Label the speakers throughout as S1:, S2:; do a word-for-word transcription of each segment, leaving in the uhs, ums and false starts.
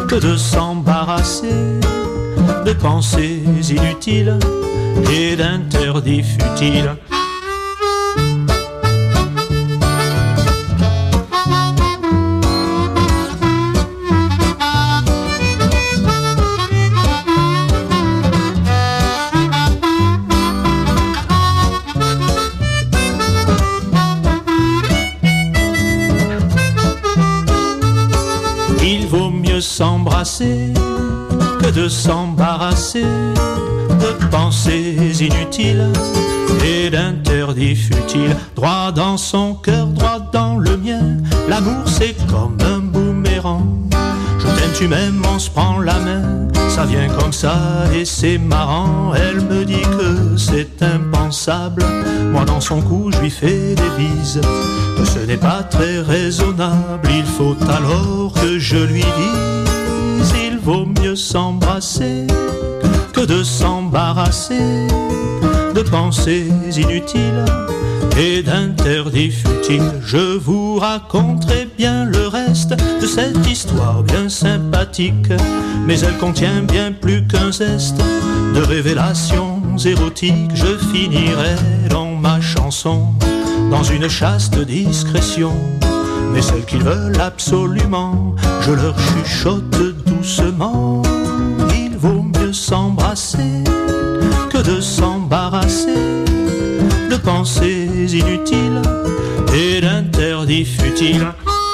S1: que de s'embarrasser de pensées inutiles et d'interdits futiles. Il vaut mieux s'embrasser que de s'embarrasser de pensées inutiles et d'interdits futiles. Droit dans son cœur, droit dans le mien, l'amour c'est comme un boomerang. Je t'aime, tu m'aimes, on se prend la main, ça vient comme ça et c'est marrant. Elle me dit que c'est impensable, moi dans son cou je lui fais des bises, que ce n'est pas très raisonnable. Il faut alors que je lui dise, il vaut mieux s'embrasser que de s'embarrasser de pensées inutiles et d'interdits futiles. Je vous raconterai bien le reste de cette histoire bien sympathique, mais elle contient bien plus qu'un zeste de révélations érotiques. Je finirai dans ma chanson dans une chaste discrétion, mais celles qui veulent absolument, je leur chuchote doucement. Il vaut mieux s'embrasser que de s'embarrasser de pensées inutiles et d'interdits futiles.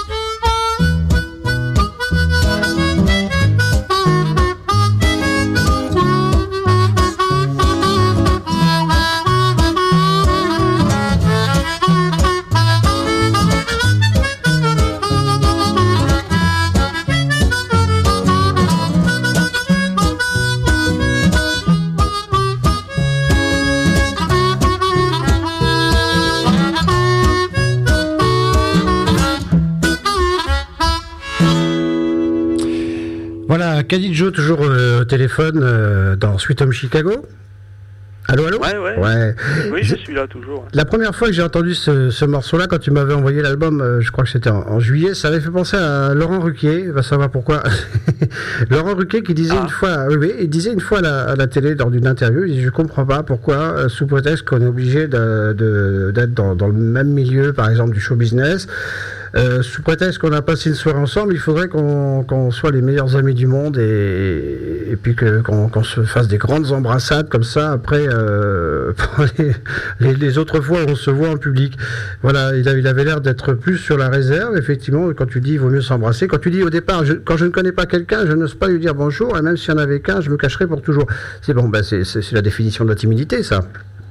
S2: Voilà, Khadidjo toujours euh, au téléphone euh, dans Sweet Home Chicago. Allô, allô ?
S3: Ouais, ouais.
S2: Ouais.
S3: Oui, je suis là toujours.
S2: La première fois que j'ai entendu ce, ce morceau-là, quand tu m'avais envoyé l'album, euh, je crois que c'était en, en juillet, ça avait fait penser à Laurent Ruquier, va savoir pourquoi. Laurent Ruquier qui disait ah. une fois, oui, oui, il disait une fois à la, à la télé lors d'une interview, il dit, je comprends pas pourquoi, euh, sous prétexte qu'on est obligé de, de, d'être dans, dans le même milieu, par exemple du show business, Euh, sous prétexte qu'on a passé une soirée ensemble, il faudrait qu'on, qu'on soit les meilleurs amis du monde et, et puis que, qu'on, qu'on se fasse des grandes embrassades comme ça après euh, les, les, les autres fois où on se voit en public. Voilà, il avait, il avait l'air d'être plus sur la réserve, effectivement, quand tu dis il vaut mieux s'embrasser. Quand tu dis au départ, je, quand je ne connais pas quelqu'un, je n'ose pas lui dire bonjour, et même s'il y en avait qu'un, je me cacherai pour toujours. C'est bon, ben c'est, c'est, c'est la définition de la timidité, ça.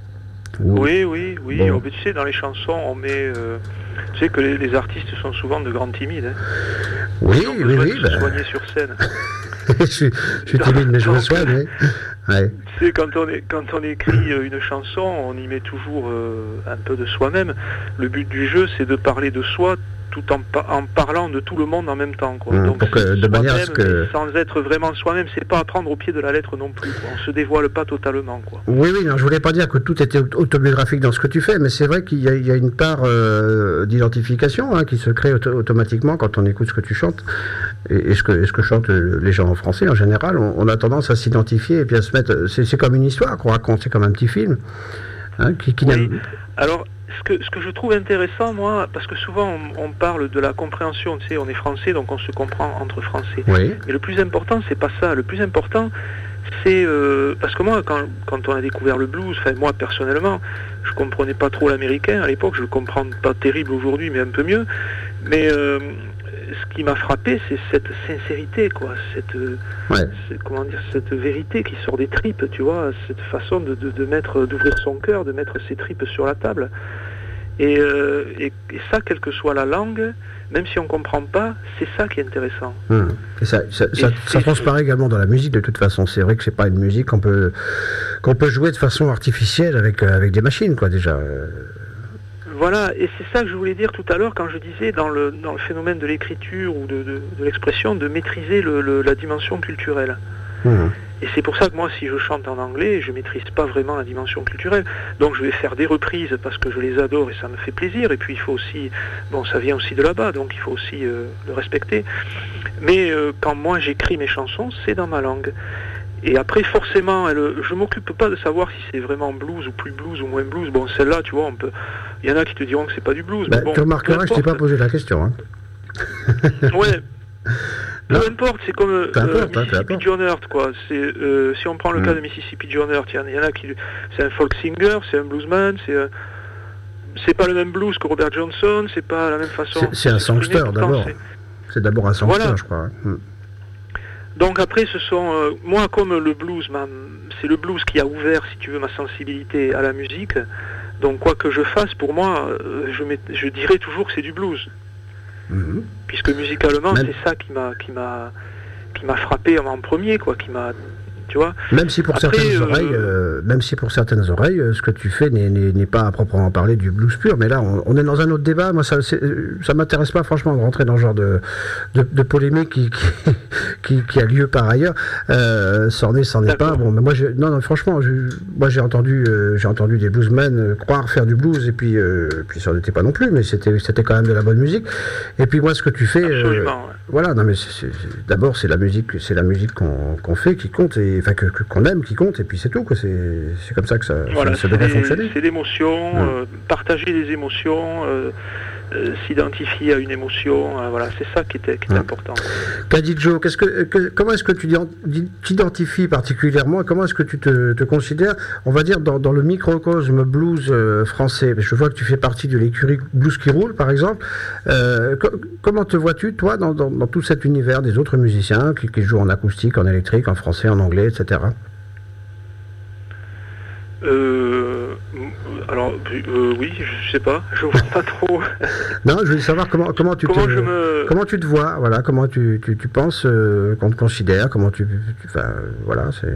S3: Oui, oui, oui.
S2: Bon.
S3: Oh, tu sais, dans les chansons, on met... Euh, tu sais que les, les artistes sont souvent de grands timides. Hein.
S2: Oui,
S3: Ils ont
S2: oui,
S3: besoin
S2: oui.
S3: de se
S2: Ben...
S3: soigner sur scène.
S2: je, suis, je suis timide, mais je me soigne, oui. Ouais.
S3: Tu sais, quand on, est, quand on écrit une chanson, on y met toujours euh, un peu de soi-même. Le but du jeu, c'est de parler de soi tout en, en parlant de tout le monde en même temps, quoi.
S2: Mmh,
S3: Donc,
S2: pour que, de manière à ce que...
S3: sans être vraiment soi-même, c'est pas à prendre au pied de la lettre non plus, quoi. On se dévoile pas totalement, quoi.
S2: Oui, oui, non, je voulais pas dire que tout était autobiographique dans ce que tu fais, mais c'est vrai qu'il y a, il y a une part euh, d'identification hein, qui se crée auto- automatiquement quand on écoute ce que tu chantes et, et, ce, que, et ce que chantent les gens en français en général. On, on a tendance à s'identifier et puis à se mettre... C'est, c'est comme une histoire qu'on raconte, c'est comme un petit film. Hein, qui, qui
S3: oui. Alors... Ce que, ce que je trouve intéressant, moi, parce que souvent on, on parle de la compréhension, tu sais, on est français, donc on se comprend entre français.
S2: Oui.
S3: Mais le plus important, c'est pas ça. Le plus important, c'est... Euh, parce que moi, quand, quand on a découvert le blues, enfin moi, personnellement, je comprenais pas trop l'américain à l'époque, je le comprends pas terrible aujourd'hui, mais un peu mieux. Mais euh, ce qui m'a frappé, c'est cette sincérité, quoi, cette,
S2: ouais.
S3: cette, comment dire, cette vérité qui sort des tripes, tu vois, cette façon de, de, de mettre, d'ouvrir son cœur, de mettre ses tripes sur la table. Et, euh, et, et ça, quelle que soit la langue, même si on ne comprend pas, c'est ça qui est intéressant.
S2: Mmh. Et ça, ça,
S3: et
S2: ça, ça transparaît également dans la musique, de toute façon. C'est vrai que c'est pas une musique qu'on peut, qu'on peut jouer de façon artificielle avec, avec des machines, quoi, déjà.
S3: Voilà, et c'est ça que je voulais dire tout à l'heure quand je disais dans le, dans le phénomène de l'écriture ou de, de, de l'expression, de maîtriser le, le, la dimension culturelle. Mmh. Et c'est pour ça que moi, si je chante en anglais, je maîtrise pas vraiment la dimension culturelle. Donc je vais faire des reprises parce que je les adore et ça me fait plaisir. Et puis il faut aussi, bon, ça vient aussi de là-bas, donc il faut aussi euh, le respecter. Mais euh, quand moi j'écris mes chansons, c'est dans ma langue. Et après, forcément, elle, je m'occupe pas de savoir si c'est vraiment blues ou plus blues ou moins blues. Bon, celle-là, tu vois, on peut. Il y en a qui te diront que c'est pas du blues.
S2: Bah,
S3: mais bon,
S2: tu remarqueras, je t'ai pas posé la question. Hein.
S3: Ouais. Peu importe, c'est comme euh,
S2: importe,
S3: Mississippi
S2: hein,
S3: John Hurt, quoi. C'est, euh, si on prend le
S2: mm.
S3: cas de Mississippi John Hurt, il y, y en a qui, c'est un folk singer, c'est un bluesman, c'est, euh, c'est pas le même blues que Robert Johnson, c'est pas la même façon.
S2: C'est, c'est un songster d'abord. C'est... c'est d'abord un songster, voilà. Je crois. Mm.
S3: Donc après, ce sont euh, moi comme le blues, ma, c'est le blues qui a ouvert, si tu veux, ma sensibilité à la musique. Donc quoi que je fasse, pour moi, euh, je, met, je dirais toujours que c'est du blues. Mmh. Puisque musicalement, même... c'est ça qui m'a, qui m'a, qui m'a frappé en premier, quoi, qui m'a, tu vois.
S2: Même si pour Après, certaines euh... oreilles, euh, même si pour certaines oreilles, euh, ce que tu fais n'est, n'est, n'est pas à proprement parler du blues pur. Mais là, on, on est dans un autre débat. Moi, ça, c'est, ça m'intéresse pas franchement de rentrer dans ce genre de, de, de polémique qui, qui, qui, qui a lieu par ailleurs. Euh, c'en est, c'en est pas. Bon, mais moi, je, non, non, franchement, je, moi, j'ai entendu, euh, j'ai entendu des bluesmen euh, croire faire du blues et puis, euh, puis ça n'était pas non plus, mais c'était, c'était quand même de la bonne musique. Et puis moi, ce que tu fais, euh, ouais. voilà, non, mais c'est, c'est, c'est, d'abord, c'est la musique, c'est la musique qu'on, qu'on fait qui compte et enfin que, que, qu'on aime qui compte et puis c'est tout, quoi. C'est, c'est comme ça que ça,
S3: voilà,
S2: ça, ça devrait
S3: des,
S2: fonctionner.
S3: C'est l'émotion, mmh. euh, partager des émotions. Euh, Euh, s'identifier à une émotion, euh, voilà, c'est ça qui est, qui est ouais. important.
S2: Kadidjo, qu'est-ce que, que, comment est-ce que tu t'identifies particulièrement et comment est-ce que tu te, te considères, on va dire, dans, dans le microcosme blues euh, français? Je vois que tu fais partie de l'écurie Blues qui roule, par exemple. Euh, co- comment te vois-tu, toi, dans, dans, dans tout cet univers des autres musiciens qui, qui jouent en acoustique, en électrique, en français, en anglais, et cetera?
S3: Euh, alors, euh, oui, je sais pas, je vois pas trop.
S2: Non, je voulais savoir comment, comment, tu,
S3: comment,
S2: te,
S3: je me...
S2: comment tu te vois, voilà, comment tu, tu, tu penses euh, qu'on te considère, comment tu... Enfin, voilà, c'est...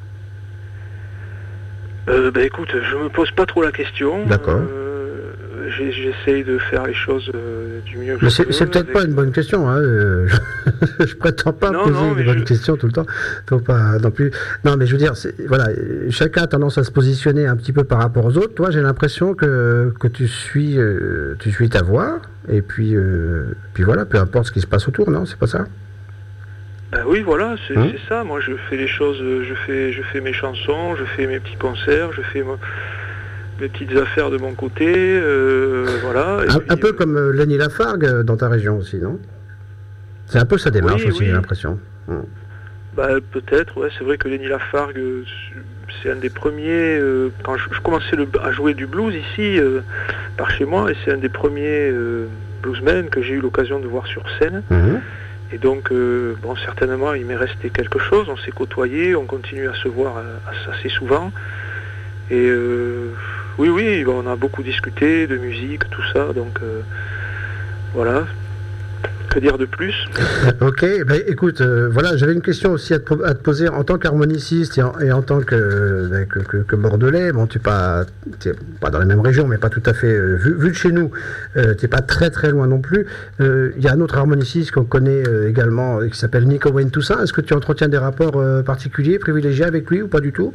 S3: Euh, bah écoute, je me pose pas trop la question.
S2: D'accord.
S3: Euh, j'essaye de faire les choses euh, du mieux que
S2: mais
S3: je
S2: c'est,
S3: peux.
S2: C'est peut-être avec... pas une bonne question, hein. Euh, je, je prétends pas non, poser non, des bonnes je... questions tout le temps. Faut pas non plus. Non, mais je veux dire, c'est, voilà, chacun a tendance à se positionner un petit peu par rapport aux autres. Toi, j'ai l'impression que, que tu suis, euh, tu suis ta voix, et puis, euh, puis voilà, peu importe ce qui se passe autour, non, c'est pas ça?
S3: Ben oui, voilà, c'est, hum. c'est ça. Moi, je fais les choses, je fais, je fais mes chansons, je fais mes petits concerts, je fais mo- mes petites affaires de mon côté, euh, voilà. Et
S2: un,
S3: puis,
S2: un peu
S3: euh...
S2: comme euh, Lenny Lafargue dans ta région aussi, non? C'est un peu sa démarche
S3: oui,
S2: aussi,
S3: oui.
S2: j'ai l'impression. Hum.
S3: Bah, peut-être, ouais. C'est vrai que Lenny Lafargue, c'est un des premiers. Euh, quand je, je commençais le, à jouer du blues ici, euh, par chez moi, et c'est un des premiers euh, bluesmen que j'ai eu l'occasion de voir sur scène. Hum. Et donc, euh, bon, certainement, il m'est resté quelque chose. On s'est côtoyés, on continue à se voir assez souvent. Et euh, oui, oui, bon, on a beaucoup discuté de musique, tout ça. Donc, euh, voilà. Que dire de plus?
S2: Ok, ben écoute, euh, voilà, j'avais une question aussi à te, à te poser en tant qu'harmoniciste et en, et en tant que, ben, que, que, que bordelais. Bon, tu n'es pas, pas dans la même région, mais pas tout à fait. Euh, vu, vu de chez nous, euh, tu n'es pas très très loin non plus. Il euh, y a un autre harmoniciste qu'on connaît euh, également, qui s'appelle Nick Owen Toussaint. Est-ce que tu entretiens des rapports euh, particuliers, privilégiés avec lui ou pas du tout?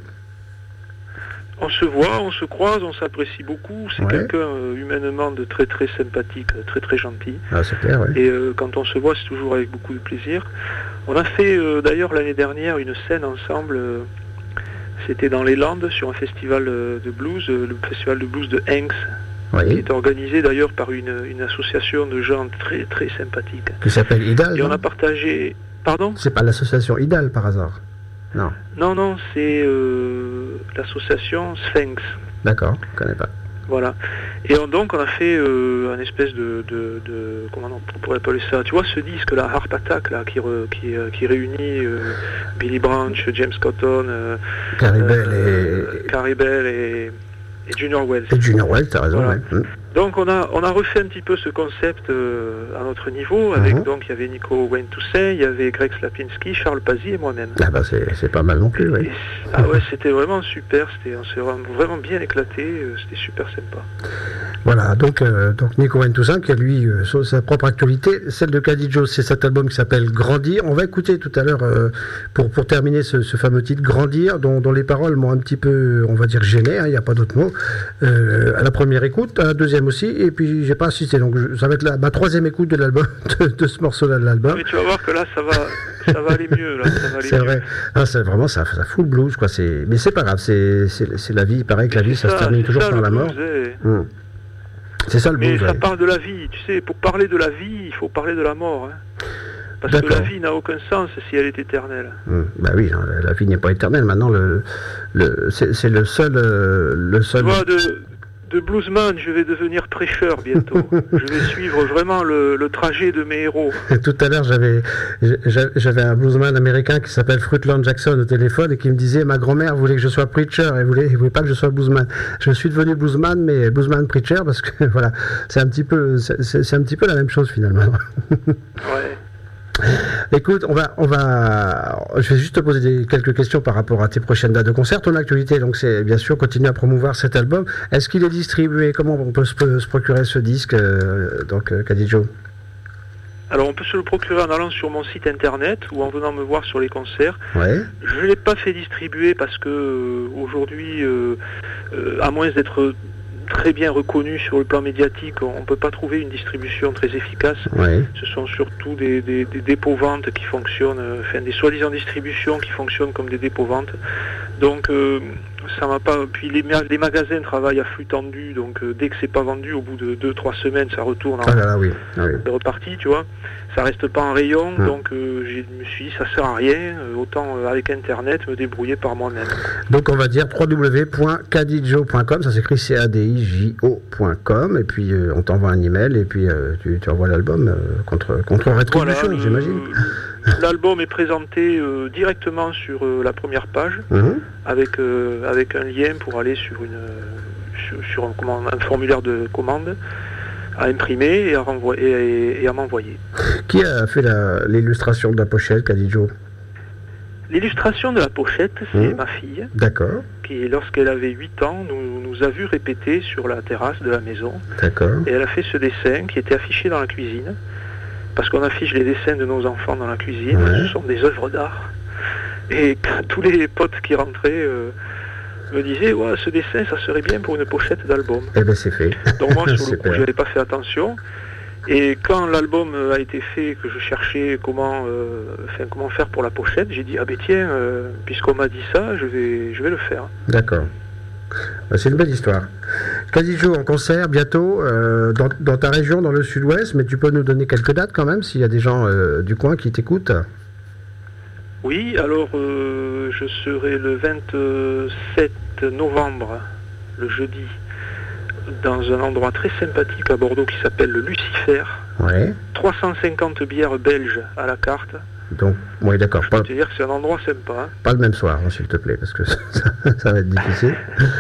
S3: On se voit, on se croise, on s'apprécie beaucoup. C'est ouais. quelqu'un euh, humainement de très très sympathique, très très gentil.
S2: Ah, c'est clair, ouais.
S3: Et euh, quand on se voit, c'est toujours avec beaucoup de plaisir. On a fait euh, d'ailleurs l'année dernière une scène ensemble. Euh, c'était dans les Landes sur un festival euh, de blues, euh, le festival de blues de Hanks, oui. qui est organisé d'ailleurs par une, une association de gens très très sympathiques.
S2: Qui s'appelle Idal.
S3: Et
S2: non
S3: on a partagé. Pardon ?
S2: C'est pas l'association Idal par hasard? Non.
S3: Non, non, c'est euh, l'association Sphinx.
S2: D'accord, je ne connais pas.
S3: Voilà. Et on, donc on a fait euh, un espèce de, de, de... Comment on pourrait appeler ça? Tu vois ce disque, la Harp Attack, là, qui, re, qui, qui réunit euh, Billy Branch, James Cotton, euh,
S2: Carrie Bell
S3: euh,
S2: et...
S3: Carrie Bell et, et Junior Wells.
S2: Et Junior Wells, t'as raison,
S3: voilà.
S2: ouais.
S3: Donc on a on a refait un petit peu ce concept euh, à notre niveau, avec mmh. donc il y avait Nico Wayne-Toussaint, il y avait Greg Slapinski, Charles Pazzi et moi-même.
S2: Ah bah c'est, c'est pas mal non plus, oui.
S3: Et, ah ouais, c'était vraiment super, c'était, on s'est vraiment, vraiment bien éclaté, euh, c'était super sympa.
S2: Voilà, donc, euh, donc Nico Wayne-Toussaint qui a lui euh, sa propre actualité, celle de Caddy Joe, c'est cet album qui s'appelle Grandir. On va écouter tout à l'heure, euh, pour, pour terminer ce, ce fameux titre Grandir, dont, dont les paroles m'ont un petit peu, on va dire, gêné, il hein, n'y a pas d'autre mot, euh, à la première écoute, à la deuxième aussi, et puis j'ai pas assisté, donc je, ça va être la, ma troisième écoute de l'album, de, de ce morceau-là de l'album.
S3: Mais tu vas voir que là, ça va, ça va aller mieux. Là, ça va aller
S2: c'est
S3: mieux.
S2: vrai, ah, c'est vraiment, ça, ça fout le blues, quoi. C'est, mais c'est pas grave, c'est, c'est, c'est la vie, pareil que la vie, ça, ça se termine toujours
S3: ça,
S2: par la mort.
S3: Est...
S2: Hum. C'est ça le
S3: Mais
S2: blues,
S3: ça
S2: ouais.
S3: parle de la vie, tu sais, pour parler de la vie, il faut parler de la mort. Hein. Parce
S2: D'accord.
S3: que la vie n'a aucun sens si elle est éternelle.
S2: Mmh. Bah oui, hein, la vie n'est pas éternelle. Maintenant, le, le, c'est, c'est le seul... Euh, le seul...
S3: Tu vois, de, de bluesman, je vais devenir prêcheur bientôt. Je vais suivre vraiment le, le trajet de mes héros.
S2: Tout à l'heure, j'avais, j'avais un bluesman américain qui s'appelle Fruitland Jackson au téléphone et qui me disait « Ma grand-mère voulait que je sois preacher, elle voulait, elle voulait pas que je sois bluesman. » Je suis devenu bluesman, mais bluesman preacher parce que voilà, c'est un petit peu, c'est, c'est un petit peu la même chose finalement.
S3: Ouais.
S2: Écoute, on va, on va, je vais juste te poser des, quelques questions par rapport à tes prochaines dates de concert. Ton actualité, donc, c'est bien sûr continuer à promouvoir cet album. Est-ce qu'il est distribué? Comment on peut se, se procurer ce disque, euh, donc, euh, Caddy Joe?
S3: Alors, on peut se le procurer en allant sur mon site internet ou en venant me voir sur les concerts.
S2: Ouais.
S3: Je ne l'ai pas fait distribuer parce que euh, aujourd'hui, euh, euh, à moins d'être très bien reconnu sur le plan médiatique, on ne peut pas trouver une distribution très efficace.
S2: Oui.
S3: Ce sont surtout des, des, des dépôts-ventes qui fonctionnent, euh, enfin des soi-disant distributions qui fonctionnent comme des dépôts-ventes. Donc euh, ça m'a pas. Puis les, les magasins travaillent à flux tendu, donc euh, dès que c'est pas vendu, au bout de deux trois semaines, ça retourne en
S2: ah là là, oui. Ah oui.
S3: C'est reparti, tu vois. Ça reste pas en rayon,
S2: hum.
S3: donc euh, je me suis dit ça sert à rien, euh, autant euh, avec internet me débrouiller par moi-même.
S2: Donc on va dire w w w point caddy joe point com, ça s'écrit C A D I J O point com, et puis euh, on t'envoie un email et puis euh, tu, tu envoies l'album euh, contre, contre rétribution,
S3: voilà,
S2: j'imagine.
S3: L'album est présenté euh, directement sur euh, la première page,
S2: mm-hmm.
S3: avec, euh, avec un lien pour aller sur, une, sur, sur un, comment, un formulaire de commande à imprimer et à, renvoyer, et, et à m'envoyer.
S2: Qui a fait la, l'illustration de la pochette, Caddy Joe?
S3: L'illustration de la pochette, c'est
S2: mmh.
S3: ma fille.
S2: D'accord.
S3: Qui, lorsqu'elle avait huit ans, nous, nous a vu répéter sur la terrasse de la maison.
S2: D'accord.
S3: Et elle a fait ce dessin qui était affiché dans la cuisine. Parce qu'on affiche les dessins de nos enfants dans la cuisine. Ouais. Ce sont des œuvres d'art. Et tous les potes qui rentraient euh, me disaient ouais, ce dessin, ça serait bien pour une pochette d'album.
S2: Eh bien, c'est fait.
S3: Donc moi, sur le coup, je n'avais pas fait attention. Et quand l'album a été fait, que je cherchais comment, euh, enfin, comment faire pour la pochette, j'ai dit, ah ben tiens, euh, puisqu'on m'a dit ça, je vais, je vais le faire.
S2: D'accord. C'est une belle histoire. Caddy Joe en concert bientôt euh, dans, dans ta région, dans le sud-ouest, mais tu peux nous donner quelques dates quand même, s'il y a des gens euh, du coin qui t'écoutent.
S3: Oui, alors euh, je serai le vingt-sept novembre, le jeudi, dans un endroit très sympathique à Bordeaux qui s'appelle le Lucifer.
S2: Ouais.
S3: trois cent cinquante bières belges à la carte.
S2: Donc, oui, d'accord.
S3: Je peux pas... te dire que c'est un endroit sympa. Hein.
S2: Pas le même soir, hein, s'il te plaît, parce que ça, ça va être difficile.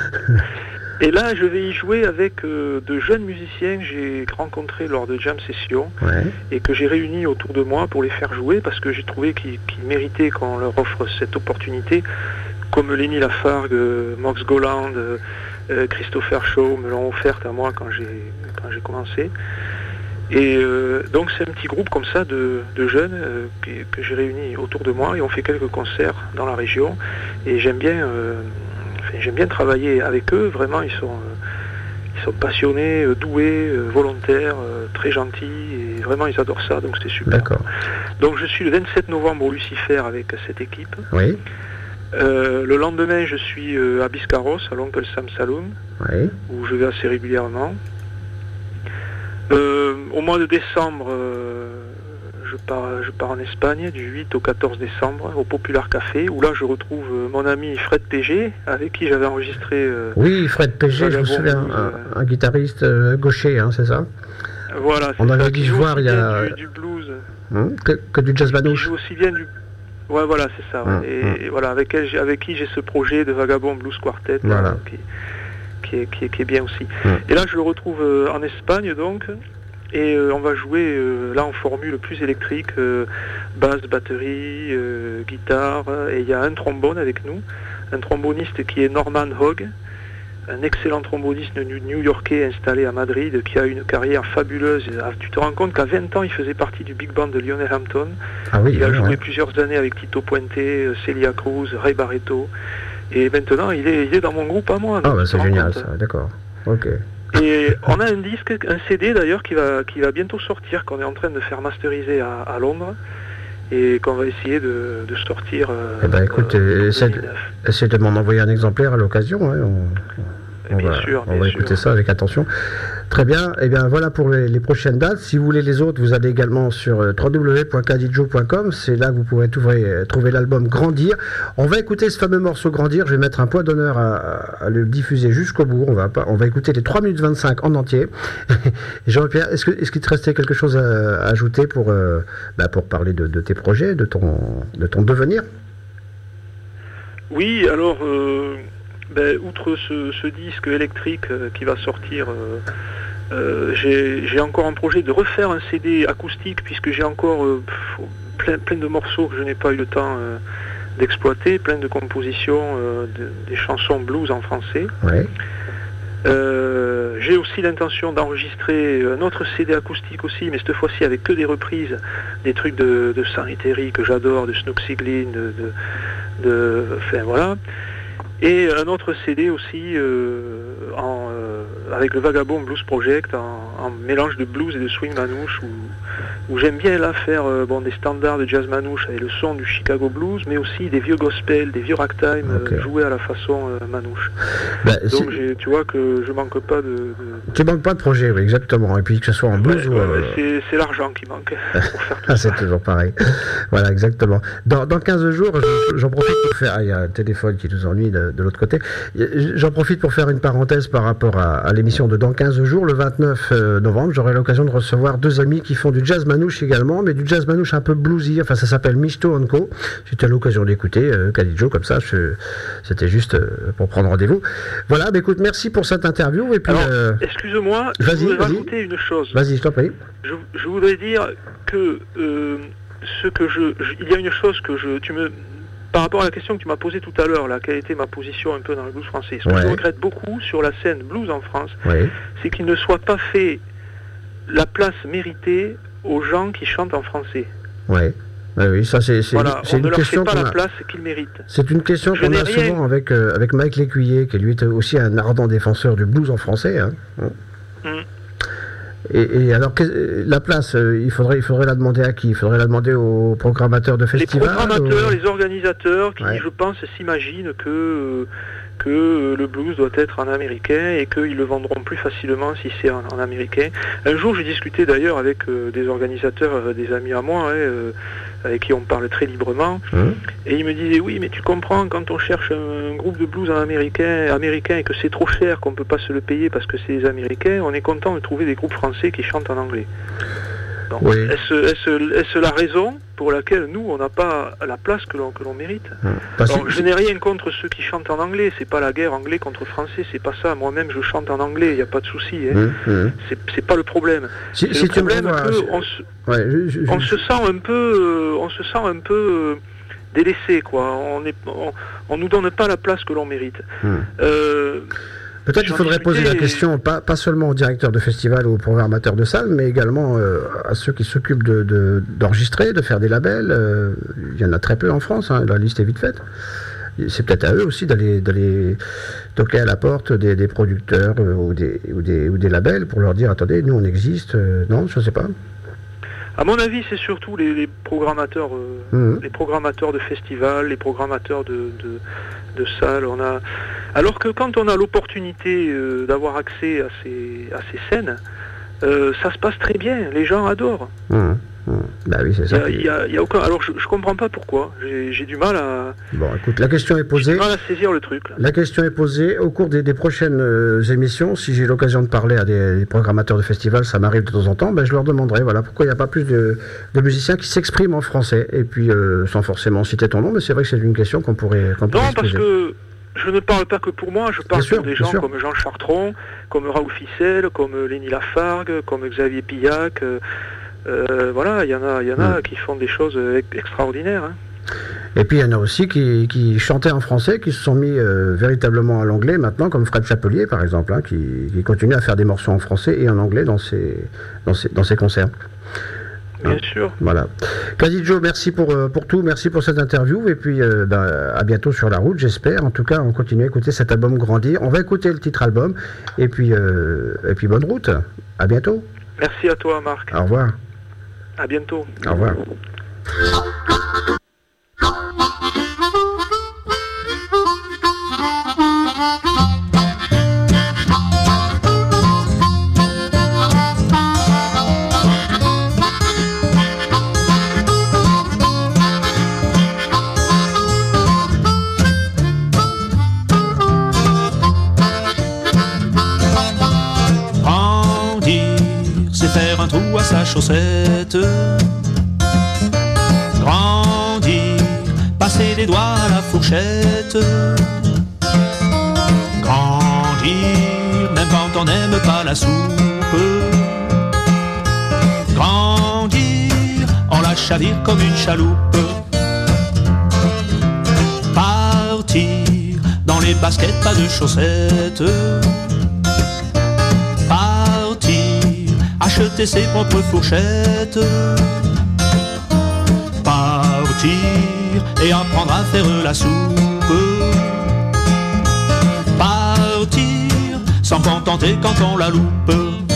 S3: Et là, je vais y jouer avec euh, de jeunes musiciens que j'ai rencontrés lors de jam sessions
S2: ouais.
S3: et que j'ai réunis autour de moi pour les faire jouer parce que j'ai trouvé qu'ils, qu'ils méritaient qu'on leur offre cette opportunité, comme Lenny Lafargue, euh, Mox Goland, euh, euh, Christopher Shaw me l'ont offerte à moi quand j'ai, quand j'ai commencé. Et euh, donc c'est un petit groupe comme ça de, de jeunes euh, que, que j'ai réunis autour de moi et on fait quelques concerts dans la région et j'aime bien, euh, enfin, j'aime bien travailler avec eux, vraiment ils sont, euh, ils sont passionnés, euh, doués, euh, volontaires, euh, très gentils et vraiment ils adorent ça donc c'était super.
S2: D'accord.
S3: Donc je suis le vingt-sept novembre au Lucifer avec cette équipe.
S2: Oui.
S3: Euh, le lendemain je suis euh, à Biscarrosse, à l'Oncle Sam Saloon,
S2: oui.
S3: où je vais assez régulièrement. Euh, au mois de décembre, euh, je, pars, je pars en Espagne du huit au quatorze décembre au Popular Café où là je retrouve euh, mon ami Fred P G avec qui j'avais enregistré. Euh,
S2: oui, Fred P G, je me souviens, un, un guitariste euh, gaucher, hein, c'est ça?
S3: Voilà.
S2: On avait dû voir il y a
S3: du, du blues,
S2: hum, que, que du jazz manouche.
S3: Il joue aussi bien du. Ouais, voilà, c'est ça. Ouais. Hum, et, hum. et voilà, avec, elle, avec qui j'ai ce projet de Vagabond Blues Quartet.
S2: Voilà.
S3: Là, qui, qui est, qui est, qui est bien aussi.
S2: Mmh.
S3: Et là, je le retrouve euh, en Espagne, donc, et euh, on va jouer euh, là en formule plus électrique, euh, basse, batterie, euh, guitare, et il y a un trombone avec nous, un tromboniste qui est Norman Hogg, un excellent tromboniste new-yorkais installé à Madrid, qui a une carrière fabuleuse. Tu te rends compte qu'à vingt ans, il faisait partie du big band de Lionel Hampton.
S2: Ah oui,
S3: il a
S2: ouais,
S3: joué
S2: ouais.
S3: plusieurs années avec Tito Puente, Celia Cruz, Ray Barretto. Et maintenant, il est, il est dans mon groupe à moi.
S2: Ah bah c'est génial ça, d'accord. Ok.
S3: Et on a un disque, un C D d'ailleurs qui va, qui va bientôt sortir, qu'on est en train de faire masteriser à, à Londres. Et qu'on va essayer de, de sortir. Euh,
S2: eh ben écoute, euh, essaie, essaie de m'en envoyer un exemplaire à l'occasion. Hein, on, on
S3: bien
S2: va,
S3: sûr,
S2: on
S3: bien
S2: va
S3: sûr.
S2: écouter ça avec attention. Très bien. Et eh bien voilà pour les, les prochaines dates. Si vous voulez les autres, vous allez également sur euh, w w w point cadidjo point com. C'est là que vous pourrez trouver, euh, trouver l'album Grandir. On va écouter ce fameux morceau Grandir. Je vais mettre un point d'honneur à, à, à le diffuser jusqu'au bout. On va, pas, on va écouter les trois minutes vingt-cinq en entier. Jean-Pierre, est-ce, que, est-ce qu'il te restait quelque chose à, à ajouter pour, euh, bah, pour parler de, de tes projets, de ton, de ton devenir?
S3: Oui, alors, euh, ben, outre ce, ce disque électrique euh, qui va sortir, euh, euh, j'ai, j'ai encore un projet de refaire un C D acoustique, puisque j'ai encore euh, pff, plein, plein de morceaux que je n'ai pas eu le temps euh, d'exploiter, plein de compositions, euh, de, des chansons blues en français.
S2: Ouais.
S3: Euh, j'ai aussi l'intention d'enregistrer un autre C D acoustique aussi, mais cette fois-ci avec que des reprises, des trucs de, de San Terry que j'adore, de Snooksy Glynn, de, de, de, enfin voilà. Et un autre C D aussi euh, en, euh, avec le Vagabond Blues Project, en, en mélange de blues et de swing manouche, où, où j'aime bien là faire euh, bon, des standards de jazz manouche avec le son du Chicago Blues, mais aussi des vieux gospel, des vieux ragtime, okay. euh, joués à la façon euh, manouche.
S2: Bah,
S3: Donc j'ai, tu vois que je manque pas de, de...
S2: Tu manques pas de projet, oui, exactement. Et puis que ce soit en blues
S3: ouais,
S2: ou...
S3: Ouais,
S2: euh...
S3: c'est, c'est l'argent qui manque pour faire tout
S2: c'est toujours pareil. Voilà, exactement. Dans, dans quinze jours, je, j'en profite pour faire... Ah, il y a un téléphone qui nous ennuie de, de l'autre côté. J'en profite pour faire une parenthèse par rapport à, à l'émission de Dans quinze jours. Le vingt-neuf novembre, j'aurai l'occasion de recevoir deux amis qui font du jazz manouche également, mais du jazz manouche un peu bluesy. Enfin, ça s'appelle Michto and Co. C'était l'occasion d'écouter euh, Cadidjo comme ça. Je, c'était juste euh, pour prendre rendez-vous. Voilà, bah, écoute, merci pour cette interview. Et puis,
S3: Alors,
S2: euh...
S3: excuse-moi, je
S2: vas-y,
S3: voudrais
S2: vas-y.
S3: rajouter une chose.
S2: Vas-y, je t'en prie.
S3: Je, je voudrais dire que euh, ce que je, je, il y a une chose que je, tu me, par rapport à la question que tu m'as posée tout à l'heure, là, quelle était ma position un peu dans le blues français. Ce que
S2: ouais.
S3: je regrette beaucoup sur la scène blues en France,
S2: ouais.
S3: c'est qu'il ne soit pas fait la place méritée aux gens qui chantent en français.
S2: Ouais. Oui, oui, ça c'est, c'est,
S3: voilà,
S2: c'est
S3: on
S2: une
S3: ne leur
S2: question
S3: fait pas
S2: qu'on
S3: la
S2: a...
S3: place qu'ils méritent.
S2: C'est une question
S3: Je
S2: qu'on a
S3: rien...
S2: souvent avec, euh, avec Mike Lécuyer, qui lui est aussi un ardent défenseur du blues en français. Hein.
S3: Mm.
S2: Et, et alors, que, la place, euh, il, faudrait, il faudrait la demander à qui? Il faudrait la demander aux programmateurs de festivals?
S3: Les programmateurs,
S2: ou...
S3: les organisateurs qui,
S2: ouais.
S3: je pense, s'imaginent que, euh, que le blues doit être en américain et qu'ils le vendront plus facilement si c'est en, en américain. Un jour, j'ai discuté d'ailleurs avec euh, des organisateurs, euh, des amis à moi, hein, euh, avec qui on parle très librement, mmh. et ils me disaient, oui, mais tu comprends, quand on cherche un, un groupe de blues en américain, américain et que c'est trop cher, qu'on ne peut pas se le payer parce que c'est les Américains, on est content de trouver des groupes français qui chantent en anglais. Donc, oui. est-ce, est-ce, est-ce la raison pour laquelle nous, on n'a pas la place que l'on, que l'on mérite? mmh. Alors, je n'ai rien contre ceux qui chantent en anglais, c'est pas la guerre anglais contre français, c'est pas ça. Moi-même, je chante en anglais, il n'y a pas de souci. Hein. Mmh. C'est, c'est pas le problème.
S2: Si,
S3: c'est
S2: si
S3: le problème qu'on se,
S2: ouais, je, je,
S3: on
S2: je...
S3: se sent un peu, euh, on se sent un peu euh, délaissé, quoi. On est, on, on nous donne pas la place que l'on mérite. Mmh. Euh,
S2: Peut-être qu'il faudrait poser la question, pas, pas seulement aux directeurs de festival ou aux programmateurs de salles, mais également euh, à ceux qui s'occupent de, de, d'enregistrer, de faire des labels. Euh, il y en a très peu en France, hein, la liste est vite faite. C'est peut-être à eux aussi d'aller, d'aller toquer à la porte des, des producteurs euh, ou, des, ou, des, ou des labels pour leur dire, attendez, nous on existe. Euh, non, je ne sais pas.
S3: À mon avis, c'est surtout les, les programmateurs, euh, mmh. les programmateurs de festivals, les programmateurs de, de, de salles. On a, alors que quand on a l'opportunité euh, d'avoir accès à ces, à ces scènes, euh, ça se passe très bien. Les gens adorent.
S2: Mmh. Mmh. Bah oui, c'est ça.
S3: Il y a, il y a aucun. Alors je, je comprends pas pourquoi. J'ai, j'ai du mal à.
S2: Bon, écoute, la question est posée.
S3: J'ai du mal à saisir le truc. Là.
S2: La question est posée au cours des, des prochaines euh, émissions. Si j'ai l'occasion de parler à des, des programmateurs de festivals, ça m'arrive de temps en temps. Ben je leur demanderai, voilà, pourquoi il n'y a pas plus de, de musiciens qui s'expriment en français. Et puis, euh, sans forcément citer ton nom, mais c'est vrai que c'est une question qu'on pourrait. Qu'on pourrait
S3: non, parce
S2: poser.
S3: que je ne parle pas que pour moi, je parle
S2: bien sûr,
S3: pour des gens comme Jean Chartron, comme Raoul Ficelle, comme Lénie Lafargue, comme Xavier Pillac. Euh, euh, voilà, il y en a, il y en a mmh. qui font des choses extraordinaires. Hein.
S2: Et puis il y en a aussi qui, qui chantaient en français, qui se sont mis euh, véritablement à l'anglais maintenant, comme Fred Chapelier par exemple, hein, qui, qui continue à faire des morceaux en français et en anglais dans ses, dans ses, dans ses concerts.
S3: Bien hein, sûr.
S2: Voilà. Caddy Joe, merci pour, euh, pour tout, merci pour cette interview, et puis euh, ben, à bientôt sur la route, j'espère. En tout cas, on continue à écouter cet album Grandir. On va écouter le titre album, et puis, euh, et puis bonne route. À bientôt.
S3: Merci à toi, Marc.
S2: Au revoir.
S3: À bientôt.
S2: Au revoir.
S1: Faire un trou à sa chaussette, grandir, passer les doigts à la fourchette, grandir, même quand on n'aime pas la soupe, grandir, on la chavire comme une chaloupe, partir, dans les baskets pas de chaussettes, acheter ses propres fourchettes, partir et apprendre à faire la soupe, partir sans contenter quand on la loupe.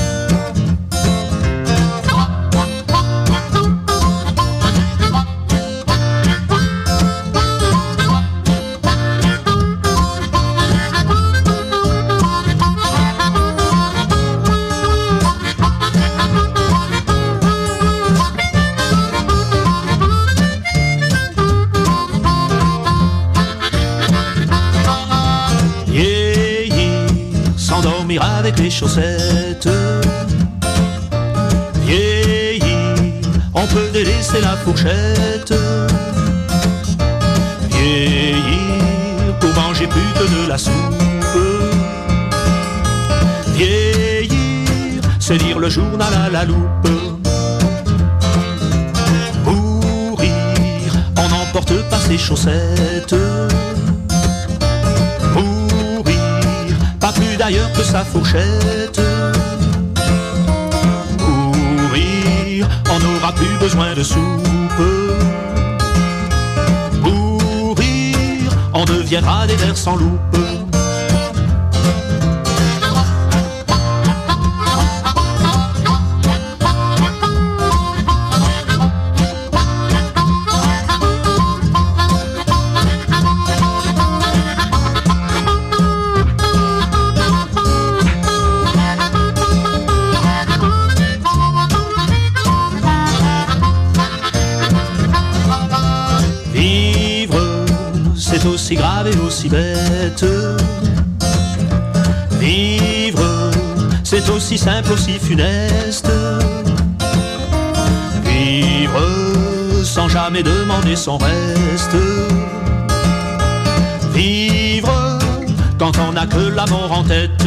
S1: Avec les chaussettes, vieillir, on peut délaisser la fourchette, vieillir, pour manger plus que de la soupe, vieillir, c'est lire le journal à la loupe, mourir, on n'emporte pas ses chaussettes, d'ailleurs que sa fourchette, mourir, on n'aura plus besoin de soupe, mourir, on deviendra des vers sans loupe. Aussi grave et aussi bête. Vivre, c'est aussi simple, aussi funeste. Vivre sans jamais demander son reste. Vivre quand on n'a que l'amour en tête.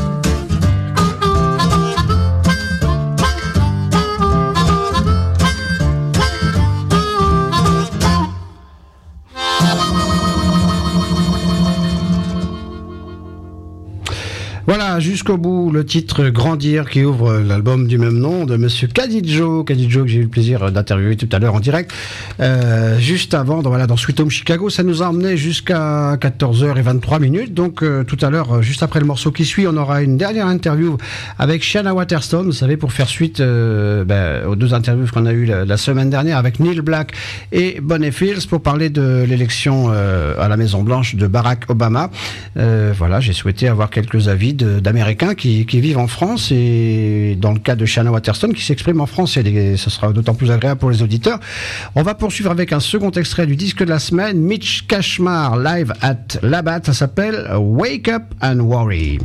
S2: Voilà, jusqu'au bout, le titre Grandir qui ouvre l'album du même nom de Monsieur Caddy Joe. Caddy Joe que j'ai eu le plaisir d'interviewer tout à l'heure en direct. Euh, juste avant, dans, voilà, dans Sweet Home Chicago, ça nous a emmené jusqu'à quatorze heures vingt-trois minutes. Donc euh, tout à l'heure, juste après le morceau qui suit, on aura une dernière interview avec Shanna Waterston, vous savez, pour faire suite euh, ben, aux deux interviews qu'on a eues la, la semaine dernière avec Neil Black et Bonnie Fields pour parler de l'élection euh, à la Maison-Blanche de Barack Obama. Euh, voilà, j'ai souhaité avoir quelques avis de, d'Américains qui, qui vivent en France, et dans le cas de Shanna Waterston qui s'exprime en français, et ce sera d'autant plus agréable pour les auditeurs. On va poursuivre avec un second extrait du disque de la semaine, Mitch Kashmar live at Labatt, ça s'appelle Wake Up and Worry.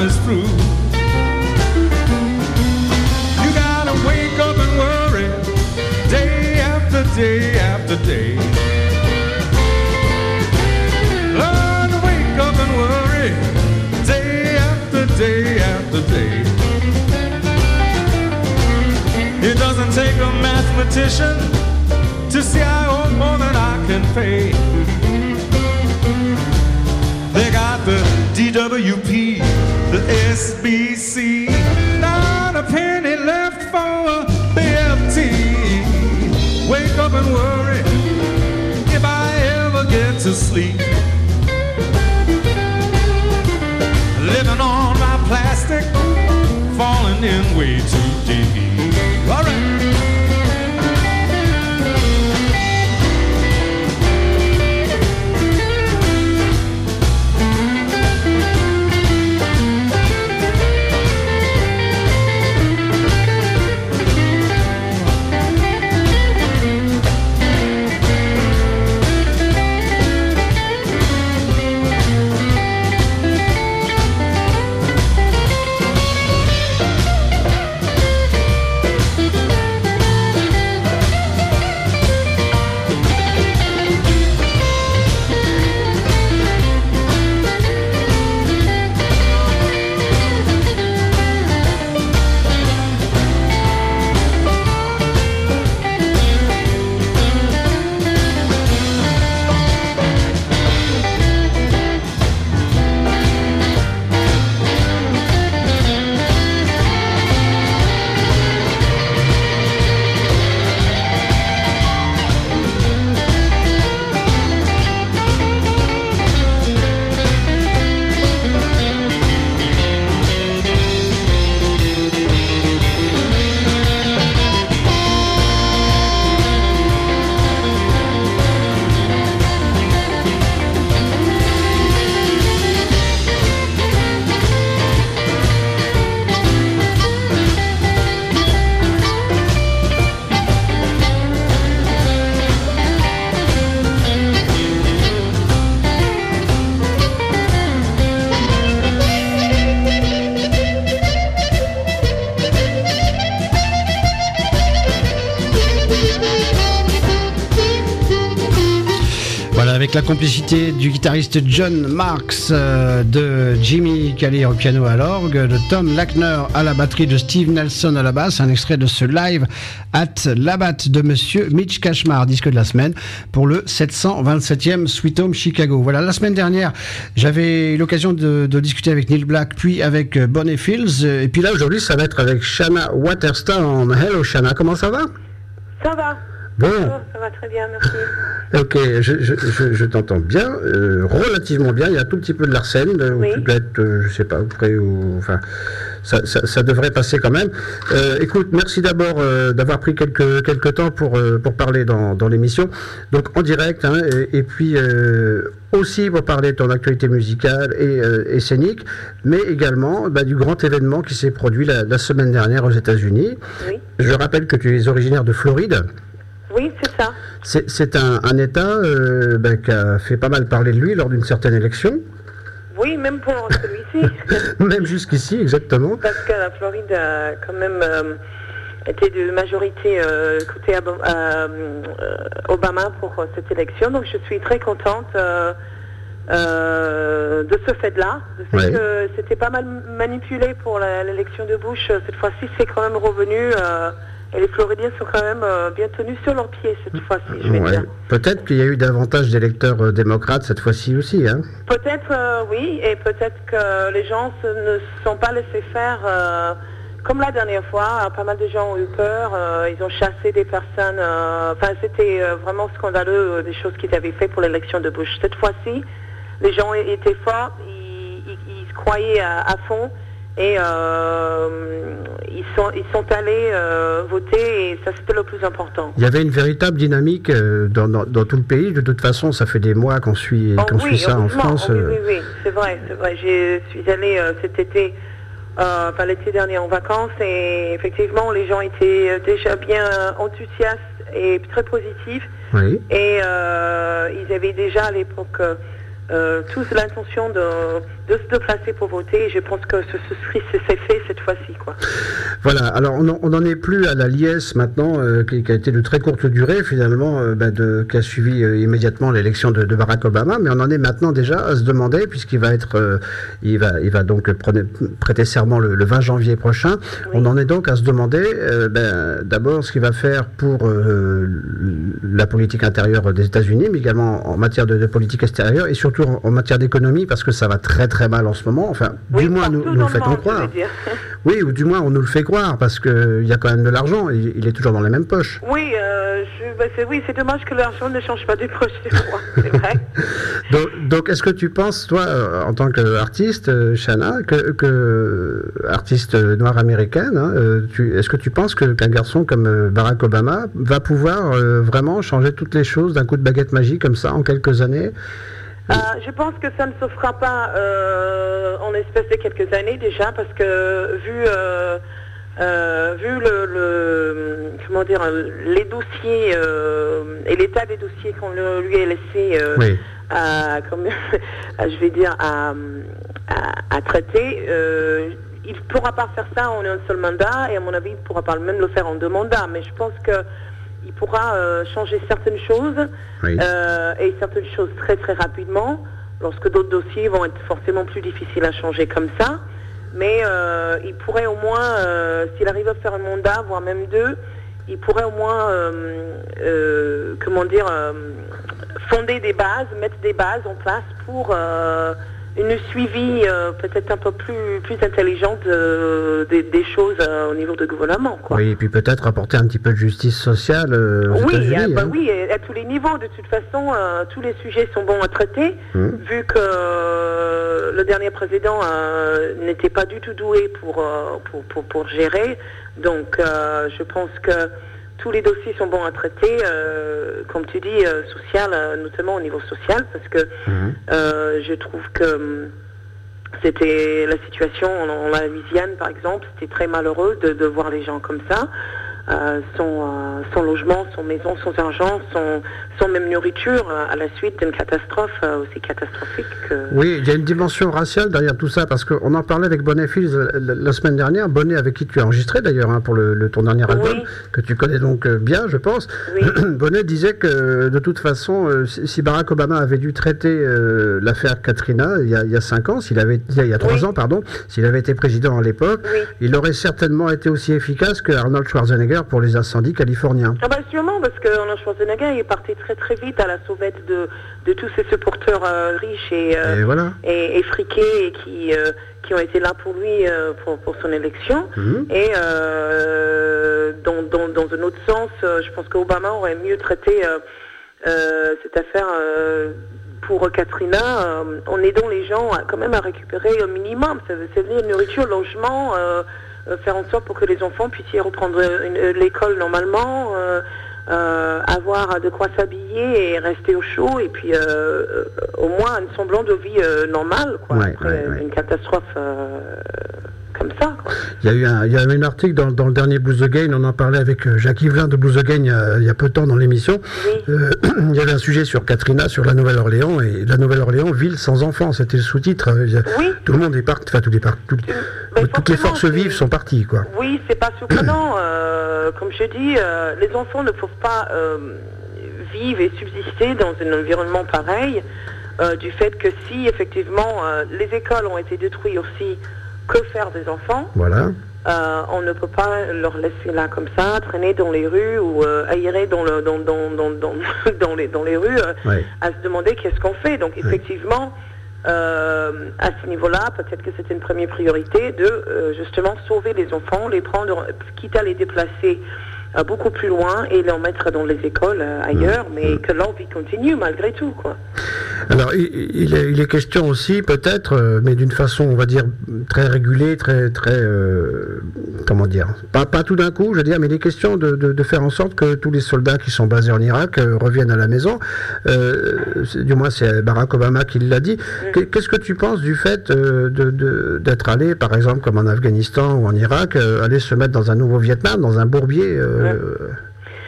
S4: is through. You gotta wake up and worry day after day after day. Learn to wake up and worry day after day after day. It doesn't take a mathematician to see I owe more than I can pay. They got the D W P, the S B C, not a penny left for the F T. Wake up and worry if I ever get to sleep. Living on my plastic, falling in way too deep. All right.
S2: Avec la complicité du guitariste John Marks, euh, de Jimmy Callier au piano à l'orgue, de Tom Lackner à la batterie, de Steve Nelson à la basse, un extrait de ce live at Labatt de Monsieur Mitch Kashmar, disque de la semaine, pour le sept cent vingt-septième Sweet Home Chicago. Voilà, la semaine dernière, j'avais eu l'occasion de, de discuter avec Neil Black, puis avec Bonnie Fields, et puis là aujourd'hui, ça va être avec Shanna Waterston. Hello Shanna, comment ça va?
S5: Ça va.
S2: Bon.
S5: Ça va très bien, merci.
S2: Ok, je, je, je, je t'entends bien, euh, relativement bien. Il y a un tout petit peu de l'arsène, oui. Ou peut-être, euh, je sais pas, près ou enfin, ça, ça, ça devrait passer quand même. Euh, écoute, merci d'abord euh, d'avoir pris quelques quelques temps pour euh, pour parler dans dans l'émission, donc en direct, hein, et, et puis euh, aussi pour parler de ton actualité musicale et, euh, et scénique, mais également bah, du grand événement qui s'est produit la, la semaine dernière aux États-Unis. Oui. Je rappelle que tu es originaire de Floride.
S5: Oui, c'est ça.
S2: C'est, c'est un, un État euh, ben, qui a fait pas mal parler de lui lors d'une certaine élection.
S5: Oui, même pour celui-ci.
S2: Même jusqu'ici, exactement.
S5: Parce que la Floride a quand même euh, été de majorité euh, côté euh, Obama pour cette élection. Donc je suis très contente euh, euh, de ce fait-là. De fait ouais. que c'était pas mal manipulé pour la, l'élection de Bush. Cette fois-ci, c'est quand même revenu... Euh, Et les Floridiens sont quand même euh, bien tenus sur leurs pieds cette fois-ci, je vais ouais. dire.
S2: Peut-être qu'il y a eu davantage d'électeurs euh, démocrates cette fois-ci aussi, hein.
S5: Peut-être, euh, oui, et peut-être que les gens se, ne se sont pas laissés faire, euh, comme la dernière fois. Pas mal de gens ont eu peur, euh, ils ont chassé des personnes. Euh, enfin, c'était euh, vraiment scandaleux, euh, des choses qu'ils avaient fait pour l'élection de Bush. Cette fois-ci, les gens étaient forts, ils, ils, ils se croyaient à, à fond. Et euh, ils sont ils sont allés euh, voter et ça c'était le plus important.
S2: Il y avait une véritable dynamique euh, dans, dans, dans tout le pays. De toute façon, ça fait des mois qu'on suit
S5: oh,
S2: qu'on
S5: oui,
S2: suit ça en France.
S5: Oh, oui, oui, oui, c'est vrai, c'est vrai. Je suis allée euh, cet été, euh, enfin l'été dernier en vacances et effectivement les gens étaient déjà bien enthousiastes et très positifs.
S2: Oui.
S5: Et euh, ils avaient déjà à l'époque euh, tous l'intention de, de se déplacer pour voter. Et je pense que ce, ce c'est fait cette fois-ci, quoi.
S2: Voilà. Alors on n'en est plus à la liesse maintenant, euh, qui, qui a été de très courte durée finalement, euh, bah, de, qui a suivi euh, immédiatement l'élection de, de Barack Obama, mais on en est maintenant déjà à se demander, puisqu'il va être, euh, il va, il va donc prendre, prêter serment le, le vingt janvier prochain. Oui. On en est donc à se demander, euh, ben, d'abord ce qu'il va faire pour euh, la politique intérieure des États-Unis, mais également en matière de, de politique extérieure et surtout en, en matière d'économie, parce que ça va très très mal en ce moment. Enfin,
S5: oui,
S2: du moins nous, nous le fait-on croire. Oui, ou du moins on nous le fait croire, parce qu'il y a quand même de l'argent, il, il est toujours dans les mêmes poches.
S5: Oui, euh, je, bah c'est, oui, c'est dommage que l'argent ne change pas des poches, c'est vrai.
S2: donc, donc est-ce que tu penses, toi, euh, en tant qu'artiste, euh, Shanna, que, que artiste noire américaine, hein, euh, tu, est-ce que tu penses que, qu'un garçon comme euh, Barack Obama va pouvoir euh, vraiment changer toutes les choses d'un coup de baguette magique comme ça en quelques années?
S5: Euh, je pense que ça ne se fera pas euh, en espèce de quelques années déjà, parce que vu euh, euh, vu le, le comment dire les dossiers euh, et l'état des dossiers qu'on lui a laissé euh,
S2: oui.
S5: à, comme, je vais dire à, à, à traiter, euh, il ne pourra pas faire ça en un seul mandat, et à mon avis il ne pourra pas même le faire en deux mandats, mais je pense que il pourra euh, changer certaines choses, oui. euh, et certaines choses très très rapidement, lorsque d'autres dossiers vont être forcément plus difficiles à changer comme ça. Mais euh, il pourrait au moins, euh, s'il arrive à faire un mandat, voire même deux, il pourrait au moins, euh, euh, comment dire, euh, fonder des bases, mettre des bases en place pour euh, une suivi euh, peut-être un peu plus, plus intelligente euh, des, des choses euh, au niveau du gouvernement, quoi.
S2: Oui, et puis peut-être apporter un petit peu de justice sociale euh, aux
S5: oui,
S2: États-Unis.
S5: Euh, bah,
S2: hein.
S5: Oui, à tous les niveaux. De toute façon, euh, tous les sujets sont bons à traiter, mmh. vu que euh, le dernier président euh, n'était pas du tout doué pour, euh, pour, pour, pour gérer. Donc, euh, je pense que tous les dossiers sont bons à traiter, euh, comme tu dis, euh, social, euh, notamment au niveau social, parce que mmh. euh, je trouve que euh, c'était la situation en, en la Louisiane, par exemple, c'était très malheureux de, de voir les gens comme ça, euh, sans, euh, sans logement, sans maison, sans argent, sans, sans même nourriture, à la suite d'une catastrophe euh, aussi catastrophique. Que...
S2: Oui, il y a une dimension raciale derrière tout ça, parce qu'on en parlait avec Bonnet Fields la, la semaine dernière, Bonnet avec qui tu as enregistré d'ailleurs hein, pour le, le, ton dernier album, oui. que tu connais donc bien, je pense. Oui. Bonnet disait que de toute façon, euh, si Barack Obama avait dû traiter euh, l'affaire Katrina il y, a, il y a cinq ans, s'il avait, il y a, il y a trois oui. ans, pardon, s'il avait été président à l'époque, oui. il aurait certainement été aussi efficace que Arnold Schwarzenegger pour les incendies californiens.
S5: Ah bah sûrement, parce que Arnold Schwarzenegger est parti très très vite à la sauvette de, de tous ces supporters euh, riches et, euh,
S2: et, voilà.
S5: et, et friqués et qui, euh, qui ont été là pour lui euh, pour, pour son élection. Mm-hmm. Et euh, dans, dans, dans un autre sens, euh, je pense qu'Obama aurait mieux traité euh, euh, cette affaire euh, pour Katrina euh, en aidant les gens à, quand même à récupérer au minimum, ça veut dire nourriture, logement, euh, euh, faire en sorte pour que les enfants puissent y reprendre une, une, l'école normalement, euh, euh, avoir de quoi s'habiller et rester au chaud, et puis euh, au moins un semblant de vie euh, normale, quoi,
S2: ouais,
S5: après
S2: ouais, ouais.
S5: une catastrophe euh, comme ça, quoi.
S2: Il y a eu un, il y a eu un article dans, dans le dernier Blues Again, on en parlait avec Jacques Yvelin de Blues Again il y a, il y a peu de temps dans l'émission.
S5: Oui.
S2: Euh, il y avait un sujet sur Katrina, sur la Nouvelle-Orléans, et la Nouvelle-Orléans, ville sans enfants, c'était le sous-titre.
S5: Oui.
S2: Tout le monde est parti, enfin tous les par, tout,
S5: ben,
S2: toutes les forces vives sont parties, quoi.
S5: Oui, c'est pas surprenant. euh, comme je dis, euh, les enfants ne peuvent pas euh, vivre et subsister dans un environnement pareil, euh, du fait que si effectivement euh, les écoles ont été détruites aussi, que faire des enfants?
S2: Voilà.
S5: Euh, on ne peut pas leur laisser là comme ça, traîner dans les rues ou euh, aérer dans, le, dans, dans, dans, dans, dans, les, dans les rues, euh,
S2: ouais.
S5: à se demander qu'est-ce qu'on fait. Donc effectivement, euh, à ce niveau-là, peut-être que c'était une première priorité de euh, justement sauver les enfants, les prendre, quitte à les déplacer euh, beaucoup plus loin et les mettre dans les écoles euh, ailleurs, mmh. mais mmh. que leur vie continue malgré tout, quoi.
S2: Alors, il, il, est, il est question aussi, peut-être, euh, mais d'une façon, on va dire, très régulée, très, très, euh, comment dire, pas, pas tout d'un coup, je veux dire, mais il est question de, de, de faire en sorte que tous les soldats qui sont basés en Irak euh, reviennent à la maison. Euh, du moins, c'est Barack Obama qui l'a dit. Mmh. Qu'est-ce que tu penses du fait euh, de, de, d'être allé, par exemple, comme en Afghanistan ou en Irak, euh, aller se mettre dans un nouveau Vietnam, dans un bourbier euh,
S5: mmh.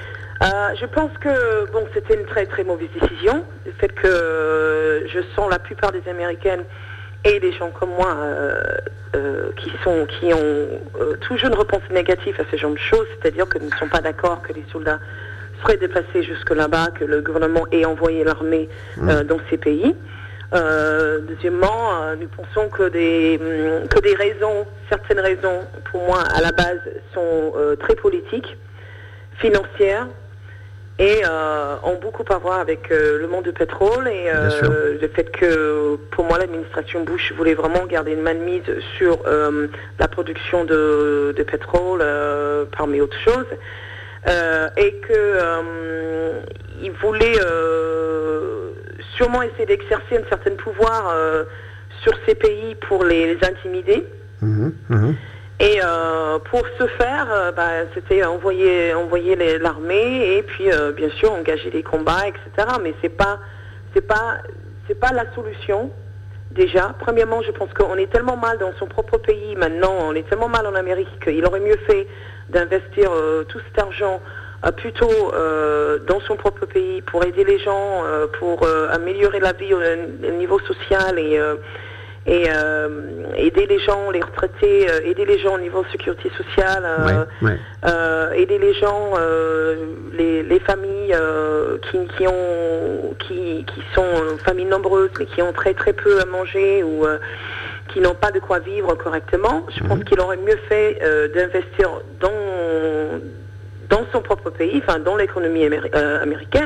S5: Euh, je pense que bon, c'était une très très mauvaise décision. Le fait que euh, je sens la plupart des Américaines et des gens comme moi euh, euh, qui sont qui ont euh, toujours une réponse négative à ce genre de choses, c'est-à-dire que nous ne sommes pas d'accord que les soldats seraient déplacés jusque là-bas, que le gouvernement ait envoyé l'armée euh, dans ces pays. Euh, deuxièmement, euh, nous pensons que des que des raisons, certaines raisons, pour moi à la base, sont euh, très politiques, financières. Et euh, ont beaucoup à voir avec euh, le monde du pétrole et euh, le fait que, pour moi, l'administration Bush voulait vraiment garder une main de mise sur euh, la production de, de pétrole, euh, parmi autres choses, euh, et que euh, il voulait euh, sûrement essayer d'exercer un certain pouvoir euh, sur ces pays pour les, les intimider.
S2: Mmh, mmh.
S5: Et euh, pour ce faire, euh, bah, c'était envoyer, envoyer les, l'armée et puis euh, bien sûr engager des combats, et cetera. Mais c'est pas, c'est pas, c'est pas la solution. Déjà, premièrement, je pense qu'on est tellement mal dans son propre pays maintenant, on est tellement mal en Amérique qu'il aurait mieux fait d'investir euh, tout cet argent euh, plutôt euh, dans son propre pays pour aider les gens, euh, pour euh, améliorer la vie au, au niveau social et euh, et euh, aider les gens, les retraités, euh, aider les gens au niveau de sécurité sociale, euh,
S2: ouais, ouais.
S5: Euh, aider les gens, euh, les, les familles euh, qui, qui ont, qui, qui sont euh, familles nombreuses mais qui ont très très peu à manger ou euh, qui n'ont pas de quoi vivre correctement. Je mmh. pense qu'il aurait mieux fait euh, d'investir dans dans son propre pays, enfin dans l'économie améri- euh, américaine.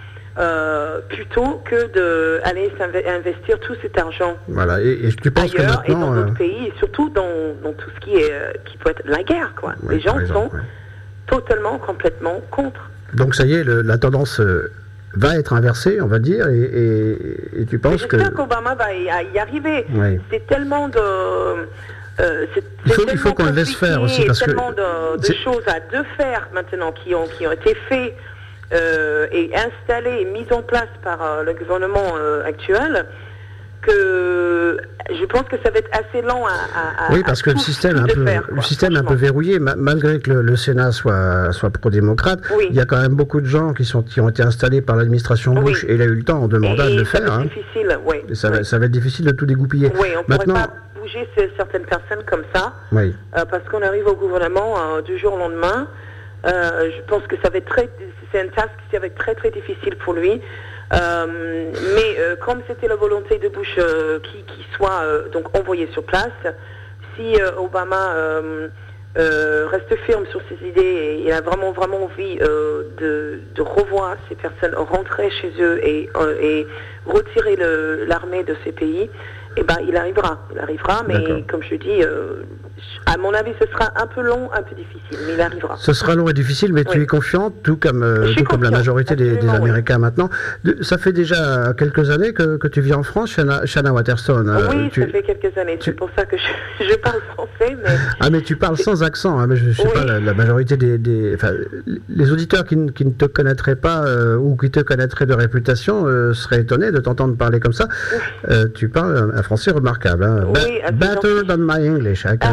S5: Euh, plutôt que d'aller investir tout cet argent
S2: voilà, et, et tu penses
S5: ailleurs
S2: que maintenant,
S5: et dans d'autres
S2: euh...
S5: pays, et surtout dans, dans tout ce qui est euh, qui peut être la guerre, quoi.
S2: Ouais,
S5: les gens
S2: exemple,
S5: sont
S2: ouais.
S5: totalement, complètement contre.
S2: Donc ça y est, le, la tendance euh, va être inversée, on va dire, et, et, et tu penses que...
S5: J'espère qu'Obama va y, y arriver.
S2: Ouais.
S5: C'est tellement de... Euh, c'est,
S2: il faut,
S5: c'est
S2: il faut qu'on le laisse faire aussi, parce
S5: tellement
S2: que...
S5: tellement de, de choses à deux faire maintenant qui ont, qui ont été faites Euh, et installé et mis en place par euh, le gouvernement euh, actuel, que je pense que ça va être assez lent à, à
S2: oui, parce
S5: à
S2: que
S5: tout,
S2: le système un peu
S5: faire,
S2: le système un peu verrouillé, ma- malgré que le, le Sénat soit soit pro-démocrate,
S5: oui.
S2: il y a quand même beaucoup de gens qui sont qui ont été installés par l'administration Bush, oui. et il a eu le temps de mandat
S5: et,
S2: de le
S5: et
S2: faire.
S5: Ça va
S2: hein.
S5: être difficile, oui.
S2: Et ça,
S5: oui.
S2: Va, ça va être difficile de tout dégoupiller.
S5: Oui, on ne
S2: Maintenant,
S5: pourrait pas bouger certaines personnes comme ça,
S2: oui.
S5: euh, parce qu'on arrive au gouvernement euh, du jour au lendemain. Euh, je pense que ça va être très, c'est un task qui va être très très difficile pour lui. Euh, mais euh, comme c'était la volonté de Bush euh, qui, qui soit euh, donc envoyé sur place, si euh, Obama euh, euh, reste ferme sur ses idées et il a vraiment vraiment envie euh, de, de revoir ces personnes rentrer chez eux et, euh, et retirer le, l'armée de ces pays, eh ben il arrivera, il arrivera. Mais D'accord. comme je dis. Euh, À mon avis, ce sera un peu long, un peu difficile, mais il arrivera.
S2: Ce sera long et difficile, mais oui. tu es confiante, tout comme, euh, tout comme la majorité des, des Américains oui. maintenant. De, ça fait déjà quelques années que, que tu vis en France, Shanna, Shanna Waterston.
S5: Oui,
S2: euh, tu,
S5: ça fait quelques années. Tu... C'est pour ça que je, je parle français. Mais...
S2: Ah, mais tu parles sans accent. Hein, mais je ne sais oui. pas, la, la majorité des... des enfin, les auditeurs qui, qui ne te connaîtraient pas euh, ou qui te connaîtraient de réputation euh, seraient étonnés de t'entendre parler comme ça. Oui. Euh, tu parles un français remarquable. Hein.
S5: Oui,
S2: ba- better than my English. Hein,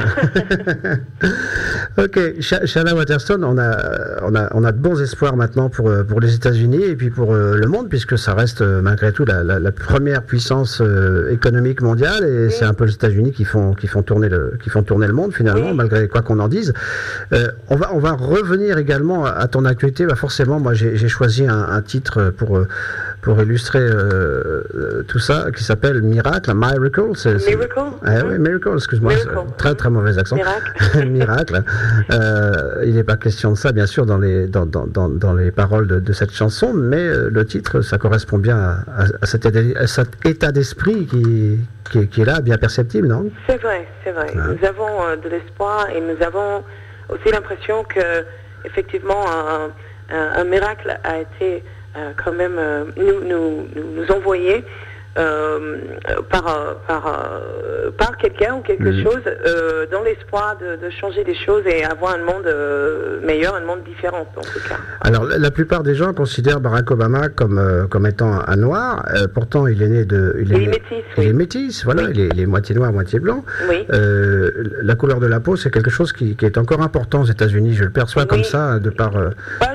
S2: ok, Shanna Waterston, on a, on, a, on a de bons espoirs maintenant pour, pour les États-Unis et puis pour euh, le monde, puisque ça reste euh, malgré tout la, la, la première puissance euh, économique mondiale et oui. c'est un peu les États-Unis qui font, qui, font tourner le, qui font tourner le monde finalement, oui. malgré quoi qu'on en dise. Euh, on, va, on va revenir également à ton actualité. Bah forcément, moi j'ai, j'ai choisi un, un titre pour, pour illustrer euh, tout ça qui s'appelle Miracle, Miracle. C'est, c'est...
S5: Miracle
S2: ah, oui, Miracle, excuse-moi, très très mauvais accent.
S5: Miracle.
S2: Miracle. Euh, il n'est pas question de ça, bien sûr, dans les, dans, dans, dans, dans les paroles de, de cette chanson, mais euh, le titre, ça correspond bien à, à, à, cet, à cet état d'esprit qui, qui, qui est là, bien perceptible, non?
S5: C'est vrai, c'est vrai. Ouais. Nous avons euh, de l'espoir et nous avons aussi l'impression que, effectivement, un, un, un miracle a été euh, quand même euh, nous, nous, nous, nous envoyé. Euh, par, par, euh, par quelqu'un ou quelque mmh. chose euh, dans l'espoir de, de changer des choses et avoir un monde euh, meilleur, un monde différent en tout cas.
S2: Alors la, la plupart des gens considèrent Barack Obama comme, euh, comme étant un noir, euh, pourtant il est né de...
S5: Il, il est, est métis.
S2: Il
S5: oui.
S2: est métis, voilà, oui. il, est, il est moitié noir, moitié blanc.
S5: Oui.
S2: Euh, la couleur de la peau c'est quelque chose qui, qui est encore important aux États-Unis, je le perçois oui. comme ça de par... Euh...
S5: Bah, je,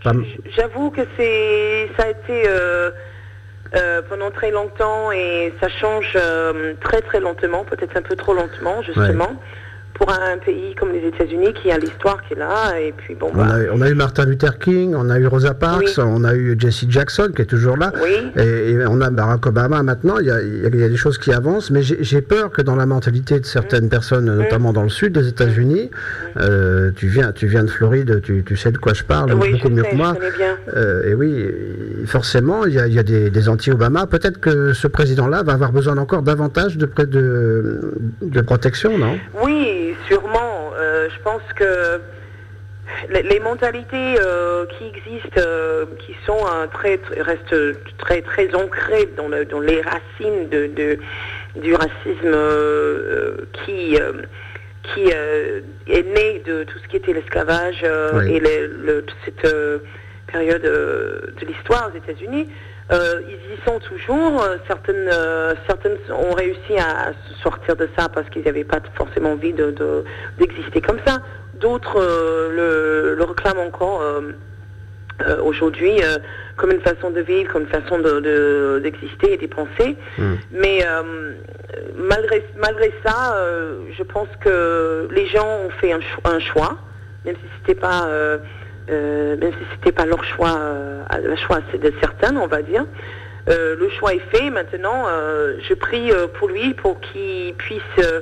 S2: Pas...
S5: J'avoue que c'est, ça a été euh, euh, pendant très longtemps et ça change euh, très très lentement, peut-être un peu trop lentement justement. Ouais. Pour un pays comme les États-Unis qui a l'histoire qui est là, et puis bon.
S2: On,
S5: bah...
S2: a, on a eu Martin Luther King, on a eu Rosa Parks, oui. on a eu Jesse Jackson qui est toujours là,
S5: oui.
S2: et, et on a Barack Obama maintenant. Il y a, il y a des choses qui avancent, mais j'ai, j'ai peur que dans la mentalité de certaines mmh. personnes, notamment dans le sud des États-Unis, mmh. euh, tu viens, tu viens de Floride, tu, tu sais de quoi je parle
S5: oui,
S2: beaucoup
S5: je
S2: mieux
S5: sais,
S2: que moi.
S5: Je connais bien.
S2: Euh, et oui, forcément, il y a, il y a des, des anti-Obama. Peut-être que ce président-là va avoir besoin encore davantage de, de, de protection, non?
S5: Oui, sûrement. Euh, je pense que les, les mentalités euh, qui existent, euh, qui sont euh, très, très, restent très très ancrées dans, le, dans les racines de, de, du racisme euh, qui euh, qui euh, est né de tout ce qui était l'esclavage euh, oui. et les, le, cette euh, période euh, de l'histoire aux États-Unis. Euh, ils y sont toujours. Certaines, euh, certaines ont réussi à sortir de ça parce qu'ils n'avaient pas forcément envie de, de, d'exister comme ça. D'autres euh, le, le réclament encore euh, euh, aujourd'hui euh, comme une façon de vivre, comme une façon de, de, d'exister et de penser. Mmh. Mais euh, malgré, malgré ça, euh, je pense que les gens ont fait un, cho- un choix, même si c'était pas... Euh, Euh, même si c'était pas leur choix, euh, le choix c'est de certains, on va dire. Euh, le choix est fait. Maintenant, euh, je prie euh, pour lui pour qu'il puisse euh,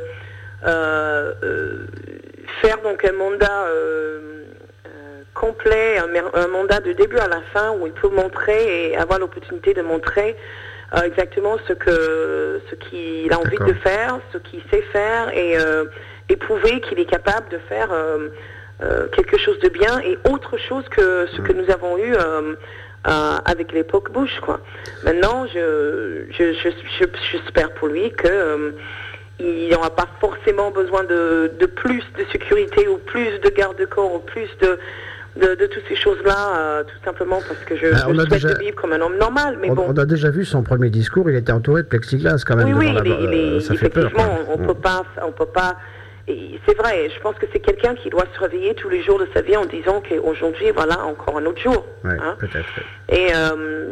S5: euh, faire donc un mandat euh, euh, complet, un, un mandat de début à la fin où il peut montrer et avoir l'opportunité de montrer euh, exactement ce que ce qu'il a envie D'accord. de faire, ce qu'il sait faire et, euh, et prouver qu'il est capable de faire. Euh, Euh, quelque chose de bien et autre chose que ce que nous avons eu euh, euh, avec l'époque Bush, quoi. Maintenant, je, je, je, je, j'espère pour lui que euh, il n'aura pas forcément besoin de, de plus de sécurité ou plus de garde-corps ou plus de de, de toutes ces choses-là, euh, tout simplement parce que je, ah, je souhaite déjà... vivre comme un homme normal. Mais
S2: on,
S5: bon.
S2: On a déjà vu son premier discours, il était entouré de plexiglas quand même.
S5: Oui, oui,
S2: la...
S5: il est, il est,
S2: ça fait peur.
S5: Effectivement, on ne peut pas, on peut pas. Et c'est vrai, je pense que c'est quelqu'un qui doit se réveiller tous les jours de sa vie en disant qu'aujourd'hui, voilà, encore un autre jour.
S2: Ouais,
S5: hein.
S2: Peut-être. Oui.
S5: Et euh,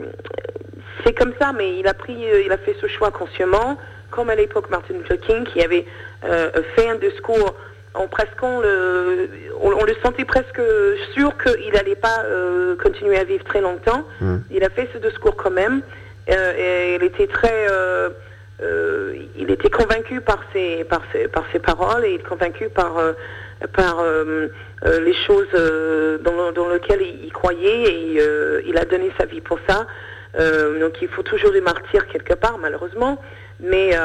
S5: c'est comme ça, mais il a pris, il a fait ce choix consciemment, comme à l'époque Martin Luther King, qui avait euh, fait un discours en presque, on le, on, on le sentait presque sûr qu'il n'allait pas euh, continuer à vivre très longtemps. Mmh. Il a fait ce discours quand même, euh, et il était très... Euh, Euh, il était convaincu par ses, par ses, par ses paroles et convaincu par, euh, par euh, euh, les choses euh, dans, le, dans lesquelles il, il croyait et euh, il a donné sa vie pour ça. Euh, donc il faut toujours des martyrs quelque part, malheureusement. Mais euh,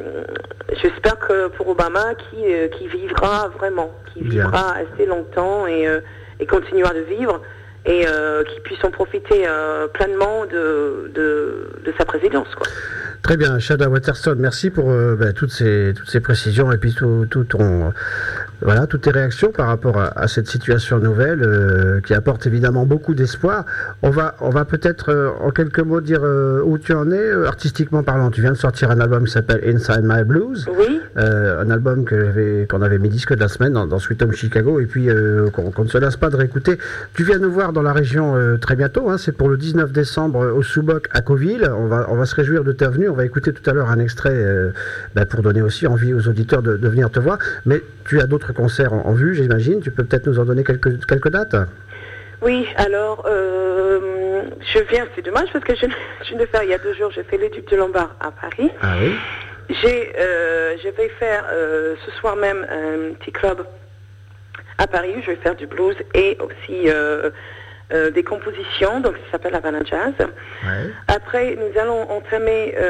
S5: j'espère que pour Obama, qui, euh, qui vivra vraiment, qui vivra Bien. assez longtemps et, euh, et continuera de vivre, et euh, qu'il puisse en profiter euh, pleinement de, de, de sa présidence, quoi.
S2: Très bien, Shada Waterston, merci pour euh, bah, toutes ces toutes ces précisions et puis tout, tout ton euh, voilà toutes tes réactions par rapport à, à cette situation nouvelle euh, qui apporte évidemment beaucoup d'espoir. On va on va peut-être euh, en quelques mots dire euh, où tu en es euh, artistiquement parlant. Tu viens de sortir un album qui s'appelle Inside My Blues.
S5: Oui.
S2: Euh, un album que j'avais, qu'on avait mis disque de la semaine dans, dans Sweet Home Chicago et puis euh, qu'on, qu'on ne se lasse pas de réécouter. Tu viens nous voir dans la région euh, très bientôt. Hein, c'est pour le dix-neuf décembre au Souboc à Coville. On va on va se réjouir de ta venue. On va écouter tout à l'heure un extrait euh, bah, pour donner aussi envie aux auditeurs de, de venir te voir. Mais tu as d'autres concerts en, en vue, j'imagine. Tu peux peut-être nous en donner quelques, quelques dates?
S5: Oui, alors, euh, je viens, c'est dommage parce que je, je viens de faire, il y a deux jours, j'ai fait le Duc de Lombard à Paris.
S2: Ah oui.
S5: J'ai, euh, je vais faire euh, ce soir même un petit club à Paris où je vais faire du blues et aussi... Euh, Euh, des compositions, donc ça s'appelle Havana Jazz.
S2: Ouais.
S5: Après, nous allons entamer euh,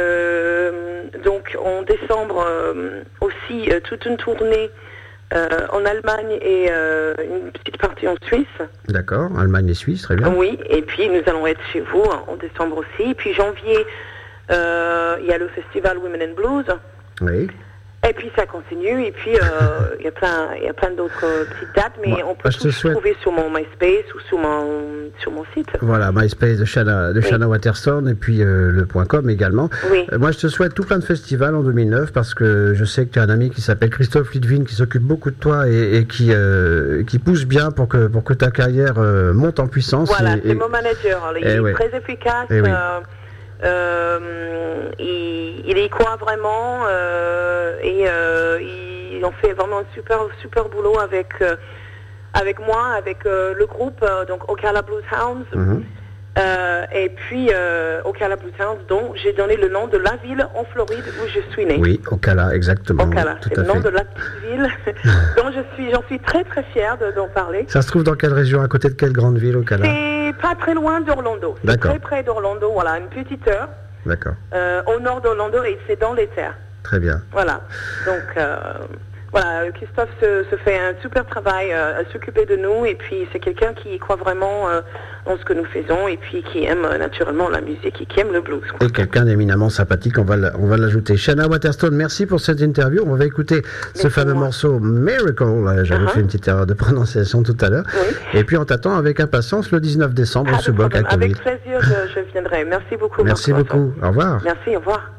S5: donc en décembre euh, aussi euh, toute une tournée euh, en Allemagne et euh, une petite partie en Suisse.
S2: D'accord, Allemagne et Suisse, très bien.
S5: Oui, et puis nous allons être chez vous hein, en décembre aussi. Et puis janvier, euh, il y a le festival Women in Blues.
S2: Oui.
S5: Et puis ça continue, et puis il euh, y a plein, il y a plein d'autres petites dates, mais ouais, on peut tout souhaite... trouver sur mon MySpace ou sur mon, sur mon site.
S2: Voilà, MySpace de Shanna, de oui. Shanna Waterston, et puis euh, le .com également.
S5: Oui.
S2: Euh, moi, je te souhaite tout plein de festivals en deux mille neuf, parce que je sais que tu as un ami qui s'appelle Christophe Litvin, qui s'occupe beaucoup de toi et, et qui, euh, qui pousse bien pour que, pour que ta carrière euh, monte en puissance.
S5: Voilà,
S2: et,
S5: c'est
S2: et...
S5: mon manager, il est
S2: ouais.
S5: très efficace.
S2: Oui.
S5: Euh, Euh, il, il y croit vraiment euh, et euh, ils ont fait vraiment un super super boulot avec euh, avec moi, avec euh, le groupe euh, donc Ocala Blues Hounds. Mm-hmm. Euh, et puis euh, Ocala Blues Hounds, dont j'ai donné le nom de la ville en Floride où je suis née.
S2: Oui, Ocala, exactement.
S5: Ocala,
S2: tout
S5: c'est
S2: à
S5: le nom
S2: fait.
S5: de la petite ville dont je suis, j'en suis très très fière de, d'en parler.
S2: Ça se trouve dans quelle région, à côté de quelle grande ville, Ocala?
S5: C'est pas très loin d'Orlando. C'est
S2: D'accord.
S5: très près d'Orlando, voilà, une petite heure.
S2: D'accord.
S5: Euh, au nord d'Orlando et c'est dans les terres.
S2: Très bien.
S5: Voilà. Donc euh, voilà, Christophe se, se fait un super travail euh, à s'occuper de nous et puis c'est quelqu'un qui croit vraiment euh, en ce que nous faisons et puis qui aime euh, naturellement la musique et qui aime le blues. Quoi.
S2: Et quelqu'un d'éminemment sympathique, on va, on va l'ajouter. Shanna Waterston, merci pour cette interview. On va écouter ce merci fameux moi. morceau Miracle. J'avais uh-huh. fait une petite erreur de prononciation tout à l'heure. Oui. Et puis on t'attend avec impatience le dix-neuf décembre au Subok à Covid.
S5: Avec plaisir, je, je viendrai. Merci beaucoup.
S2: Merci beaucoup. Au revoir.
S5: Merci, au revoir.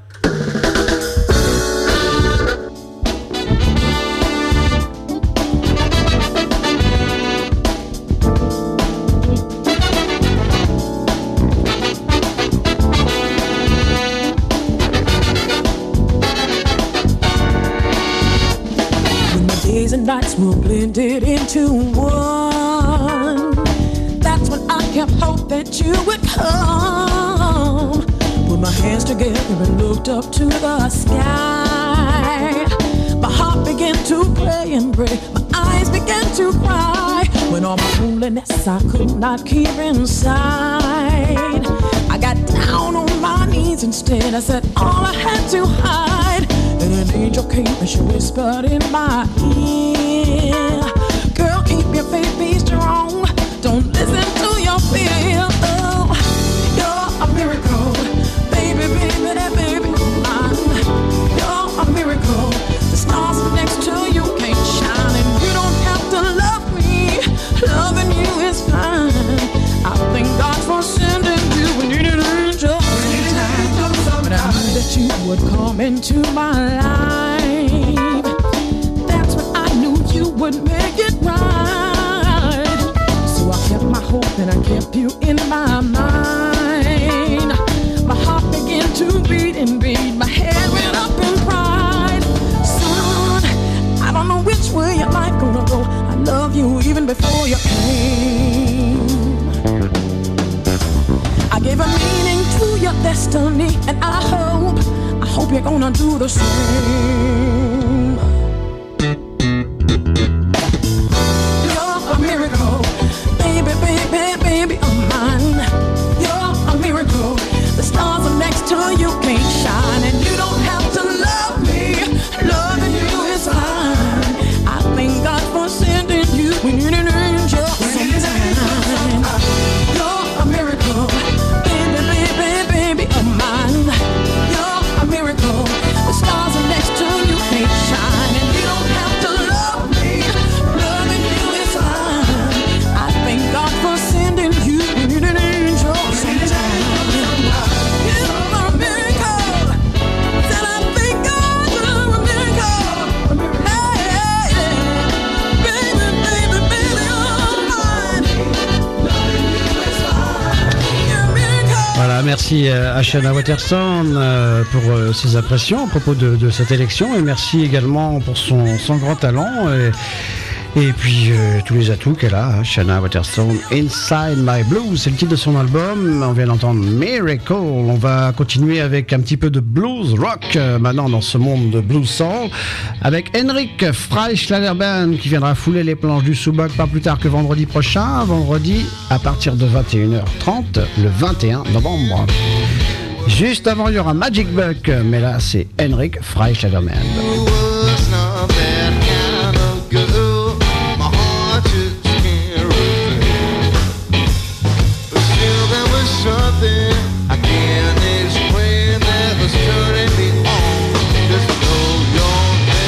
S6: Days and nights were blended into one. That's when I kept hope that you would come. Put my hands together and looked up to the sky. My heart began to pray and pray. My eyes began to cry. When all my loneliness I could not keep inside, I got down on my knees instead. I said all I had to hide. And an angel came and she whispered in my ear, girl, keep your faith, be strong. Don't listen to your fear. Oh, you're a miracle. Baby, baby, baby, mine. You're a miracle. The stars are next to you can't shine. And you don't have to love me. Loving you is fine. I thank God for sending you when you need an angel. But I knew that you would come into my life. That's when I knew you would make it right. So I kept my hope and I kept you in my mind. My heart began to beat and beat. My head went up in pride. Son, I don't know which way your life gonna go. I love you even before you came. I gave a meaning to your destiny, and I hope, I hope you're gonna do the same. You're a miracle, baby, baby, baby of mine. You're a miracle, the stars are next to you can't shine, and you don't have to love me, loving you is fine. I thank God for sending you when you need an angel sometime. You're a miracle.
S2: Voilà, merci à Shanna Waterston euh, pour euh, ses impressions à propos de, de cette élection et merci également pour son, son grand talent et, et puis euh, tous les atouts qu'elle a, hein, Shanna Waterston. Inside My Blues, c'est le titre de son album, on vient d'entendre Miracle. On va continuer avec un petit peu de blues rock euh, maintenant dans ce monde de blues soul avec Henrik Freischlager Band qui viendra fouler les planches du Subok pas plus tard que vendredi prochain, vendredi à partir de vingt et une heures trente le vingt et un novembre. Juste avant il y aura Magic Buck, mais là c'est Henrik Freischlager Band.
S7: I can't explain that was turning me on. Just know you're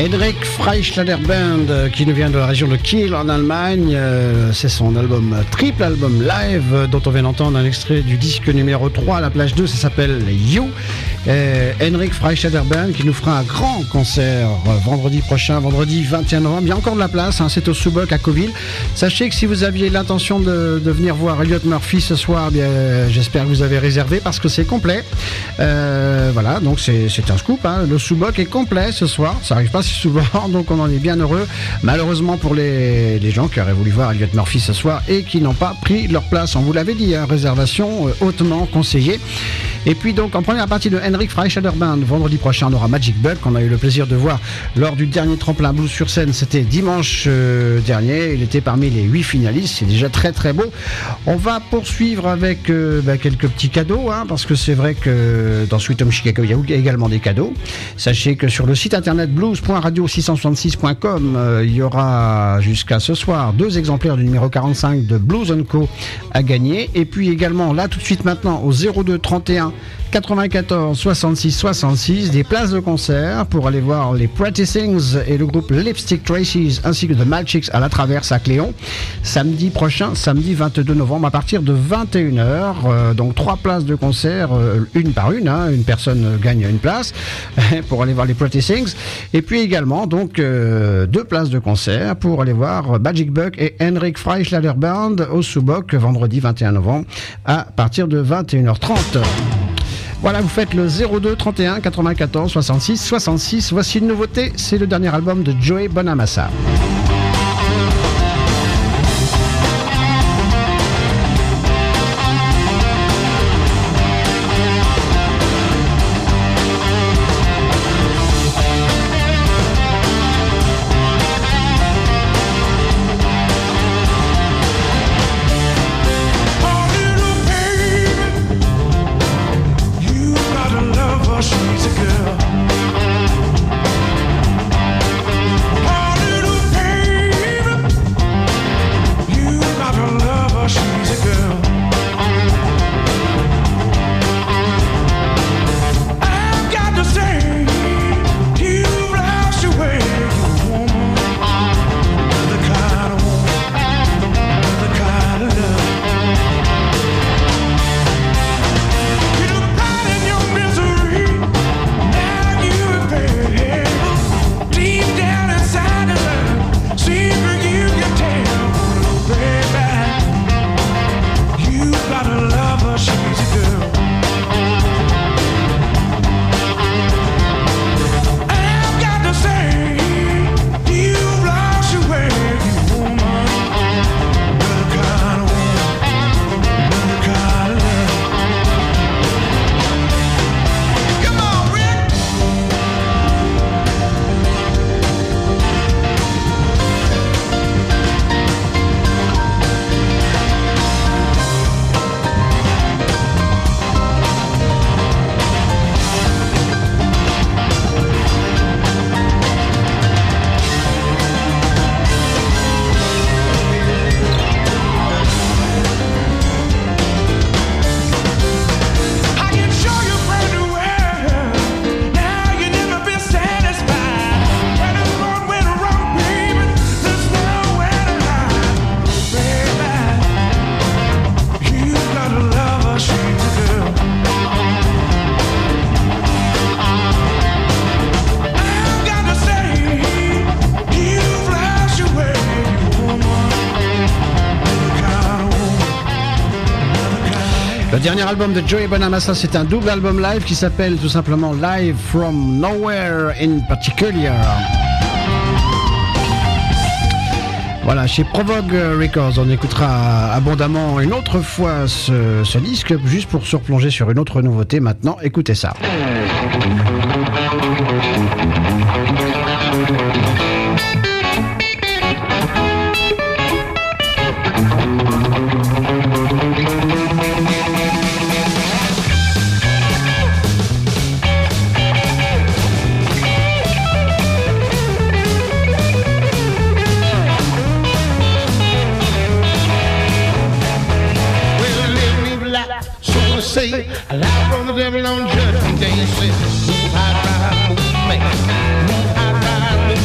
S2: Henrik Freischlader Band, qui nous vient de la région de Kiel en Allemagne. C'est son album, triple album live, dont on vient d'entendre un extrait du disque numéro trois à la plage deux, ça s'appelle You. Et Henrik Freischlader Band qui nous fera un grand concert vendredi prochain, vendredi vingt et un novembre. Il y a encore de la place, hein, c'est au Subok à Coville. Sachez que si vous aviez l'intention de, de venir voir Elliott Murphy ce soir, bien, j'espère que vous avez réservé parce que c'est complet. Euh, voilà, donc c'est, c'est un scoop, hein. Le Subok est complet ce soir, ça arrive pas si souvent, donc on en est bien heureux. Malheureusement pour les, les gens qui auraient voulu voir Elliott Murphy ce soir et qui n'ont pas pris leur place, on vous l'avait dit, hein, réservation euh, hautement conseillée. Et puis donc en première partie de Henrik Freischlader Band, vendredi prochain on aura Magic Buck, qu'on a eu le plaisir de voir lors du dernier tremplin blues sur scène, c'était dimanche euh, dernier, il était parmi les huit finalistes, c'est déjà très très beau. On va poursuivre avec euh, bah, quelques petits cadeaux, hein, parce que c'est vrai que dans Sweet Home Chicago il y a également des cadeaux. Sachez que sur le site internet blues point radio six cent soixante-six point com euh, il y aura jusqu'à ce soir deux exemplaires du numéro quarante-cinq de Blues and Co à gagner, et puis également là tout de suite maintenant au zéro deux trente et un quatre-vingt-quatorze soixante-six soixante-six des places de concert pour aller voir les Pretty Things et le groupe Lipstick Traces ainsi que The Malchicks à la Traverse à Cléon samedi prochain, samedi vingt-deux novembre à partir de vingt et une heures. Euh, donc trois places de concert, euh, une par une, hein, une personne gagne une place pour aller voir les Pretty Things, et puis également donc euh, deux places de concert pour aller voir Magic Buck et Henrik Freischlader Band au Subok vendredi vingt et un novembre à partir de vingt et une heures trente. Voilà, vous faites le zéro deux trente et un quatre-vingt-quatorze soixante-six soixante-six. Voici une nouveauté, c'est le dernier album de Joey Bonamassa.
S7: She's a girl. Oh, little baby.
S2: Le dernier album de Joey Bonamassa, c'est un double album live qui s'appelle tout simplement Live from Nowhere in Particular. Voilà, chez Provogue Records, on écoutera abondamment une autre fois ce, ce disque, juste pour se replonger sur une autre nouveauté maintenant. Écoutez ça.
S8: Say, alive from the devil on judgment day. Say, move high, ride, move man. Move high, ride, move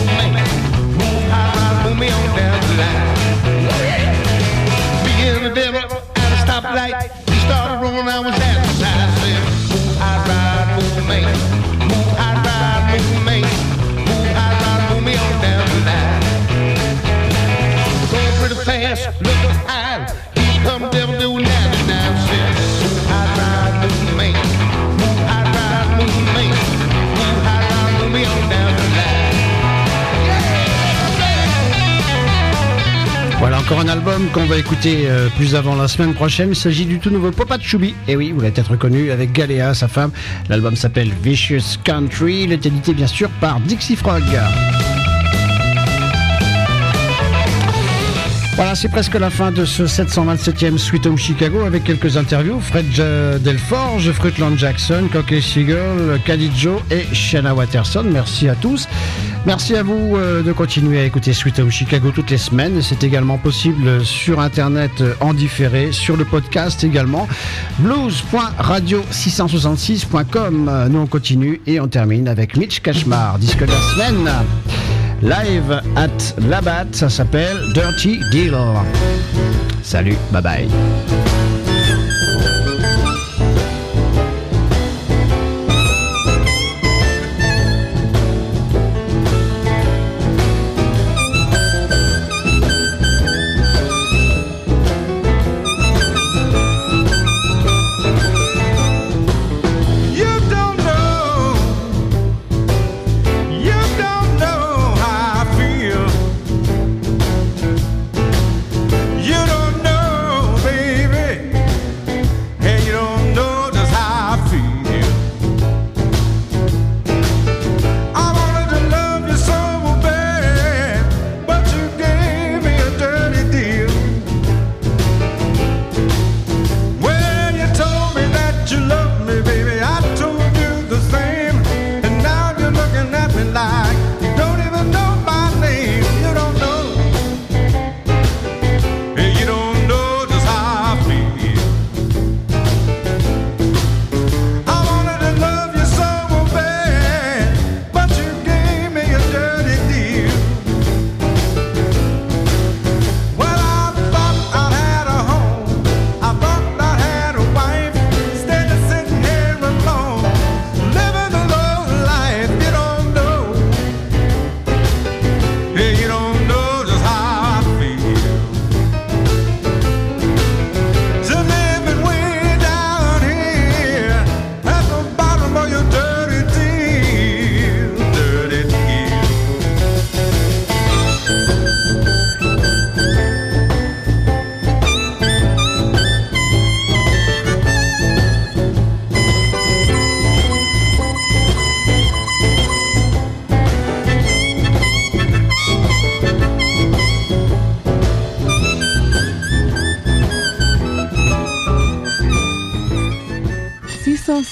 S7: move me on down the line. Being the devil at a stoplight, he started rolling, I was at the side. Said, move, I ride, move me. Move, I ride, move me. Move, I ride, move me on down the line. Going pretty fast, looking high. Here come devil doing ninety-nine. Said, move, I ride, move me. Move, I ride, move me. Move, I ride, move me on down the line.
S2: Voilà encore un album qu'on va écouter euh, plus avant la semaine prochaine. Il s'agit du tout nouveau Popa Chubby. Et oui, vous l'avez peut-être reconnu avec Galéa, sa femme. L'album s'appelle Vicious Country. Il est édité bien sûr par Dixie Frog. Voilà, c'est presque la fin de ce sept cent vingt-septième Sweet Home Chicago avec quelques interviews. Fred Delforge, Fruitland Jackson, Cockey Seagull, Caddy Joe et Shanna Watterson. Merci à tous. Merci à vous euh, de continuer à écouter Sweet Home Chicago toutes les semaines. C'est également possible sur Internet en différé, sur le podcast également. blues point radio six cent soixante-six point com. Nous on continue et on termine avec Mitch Kachmar, disque de la semaine. Live at Labatt, ça s'appelle Dirty Deal. Salut, bye bye.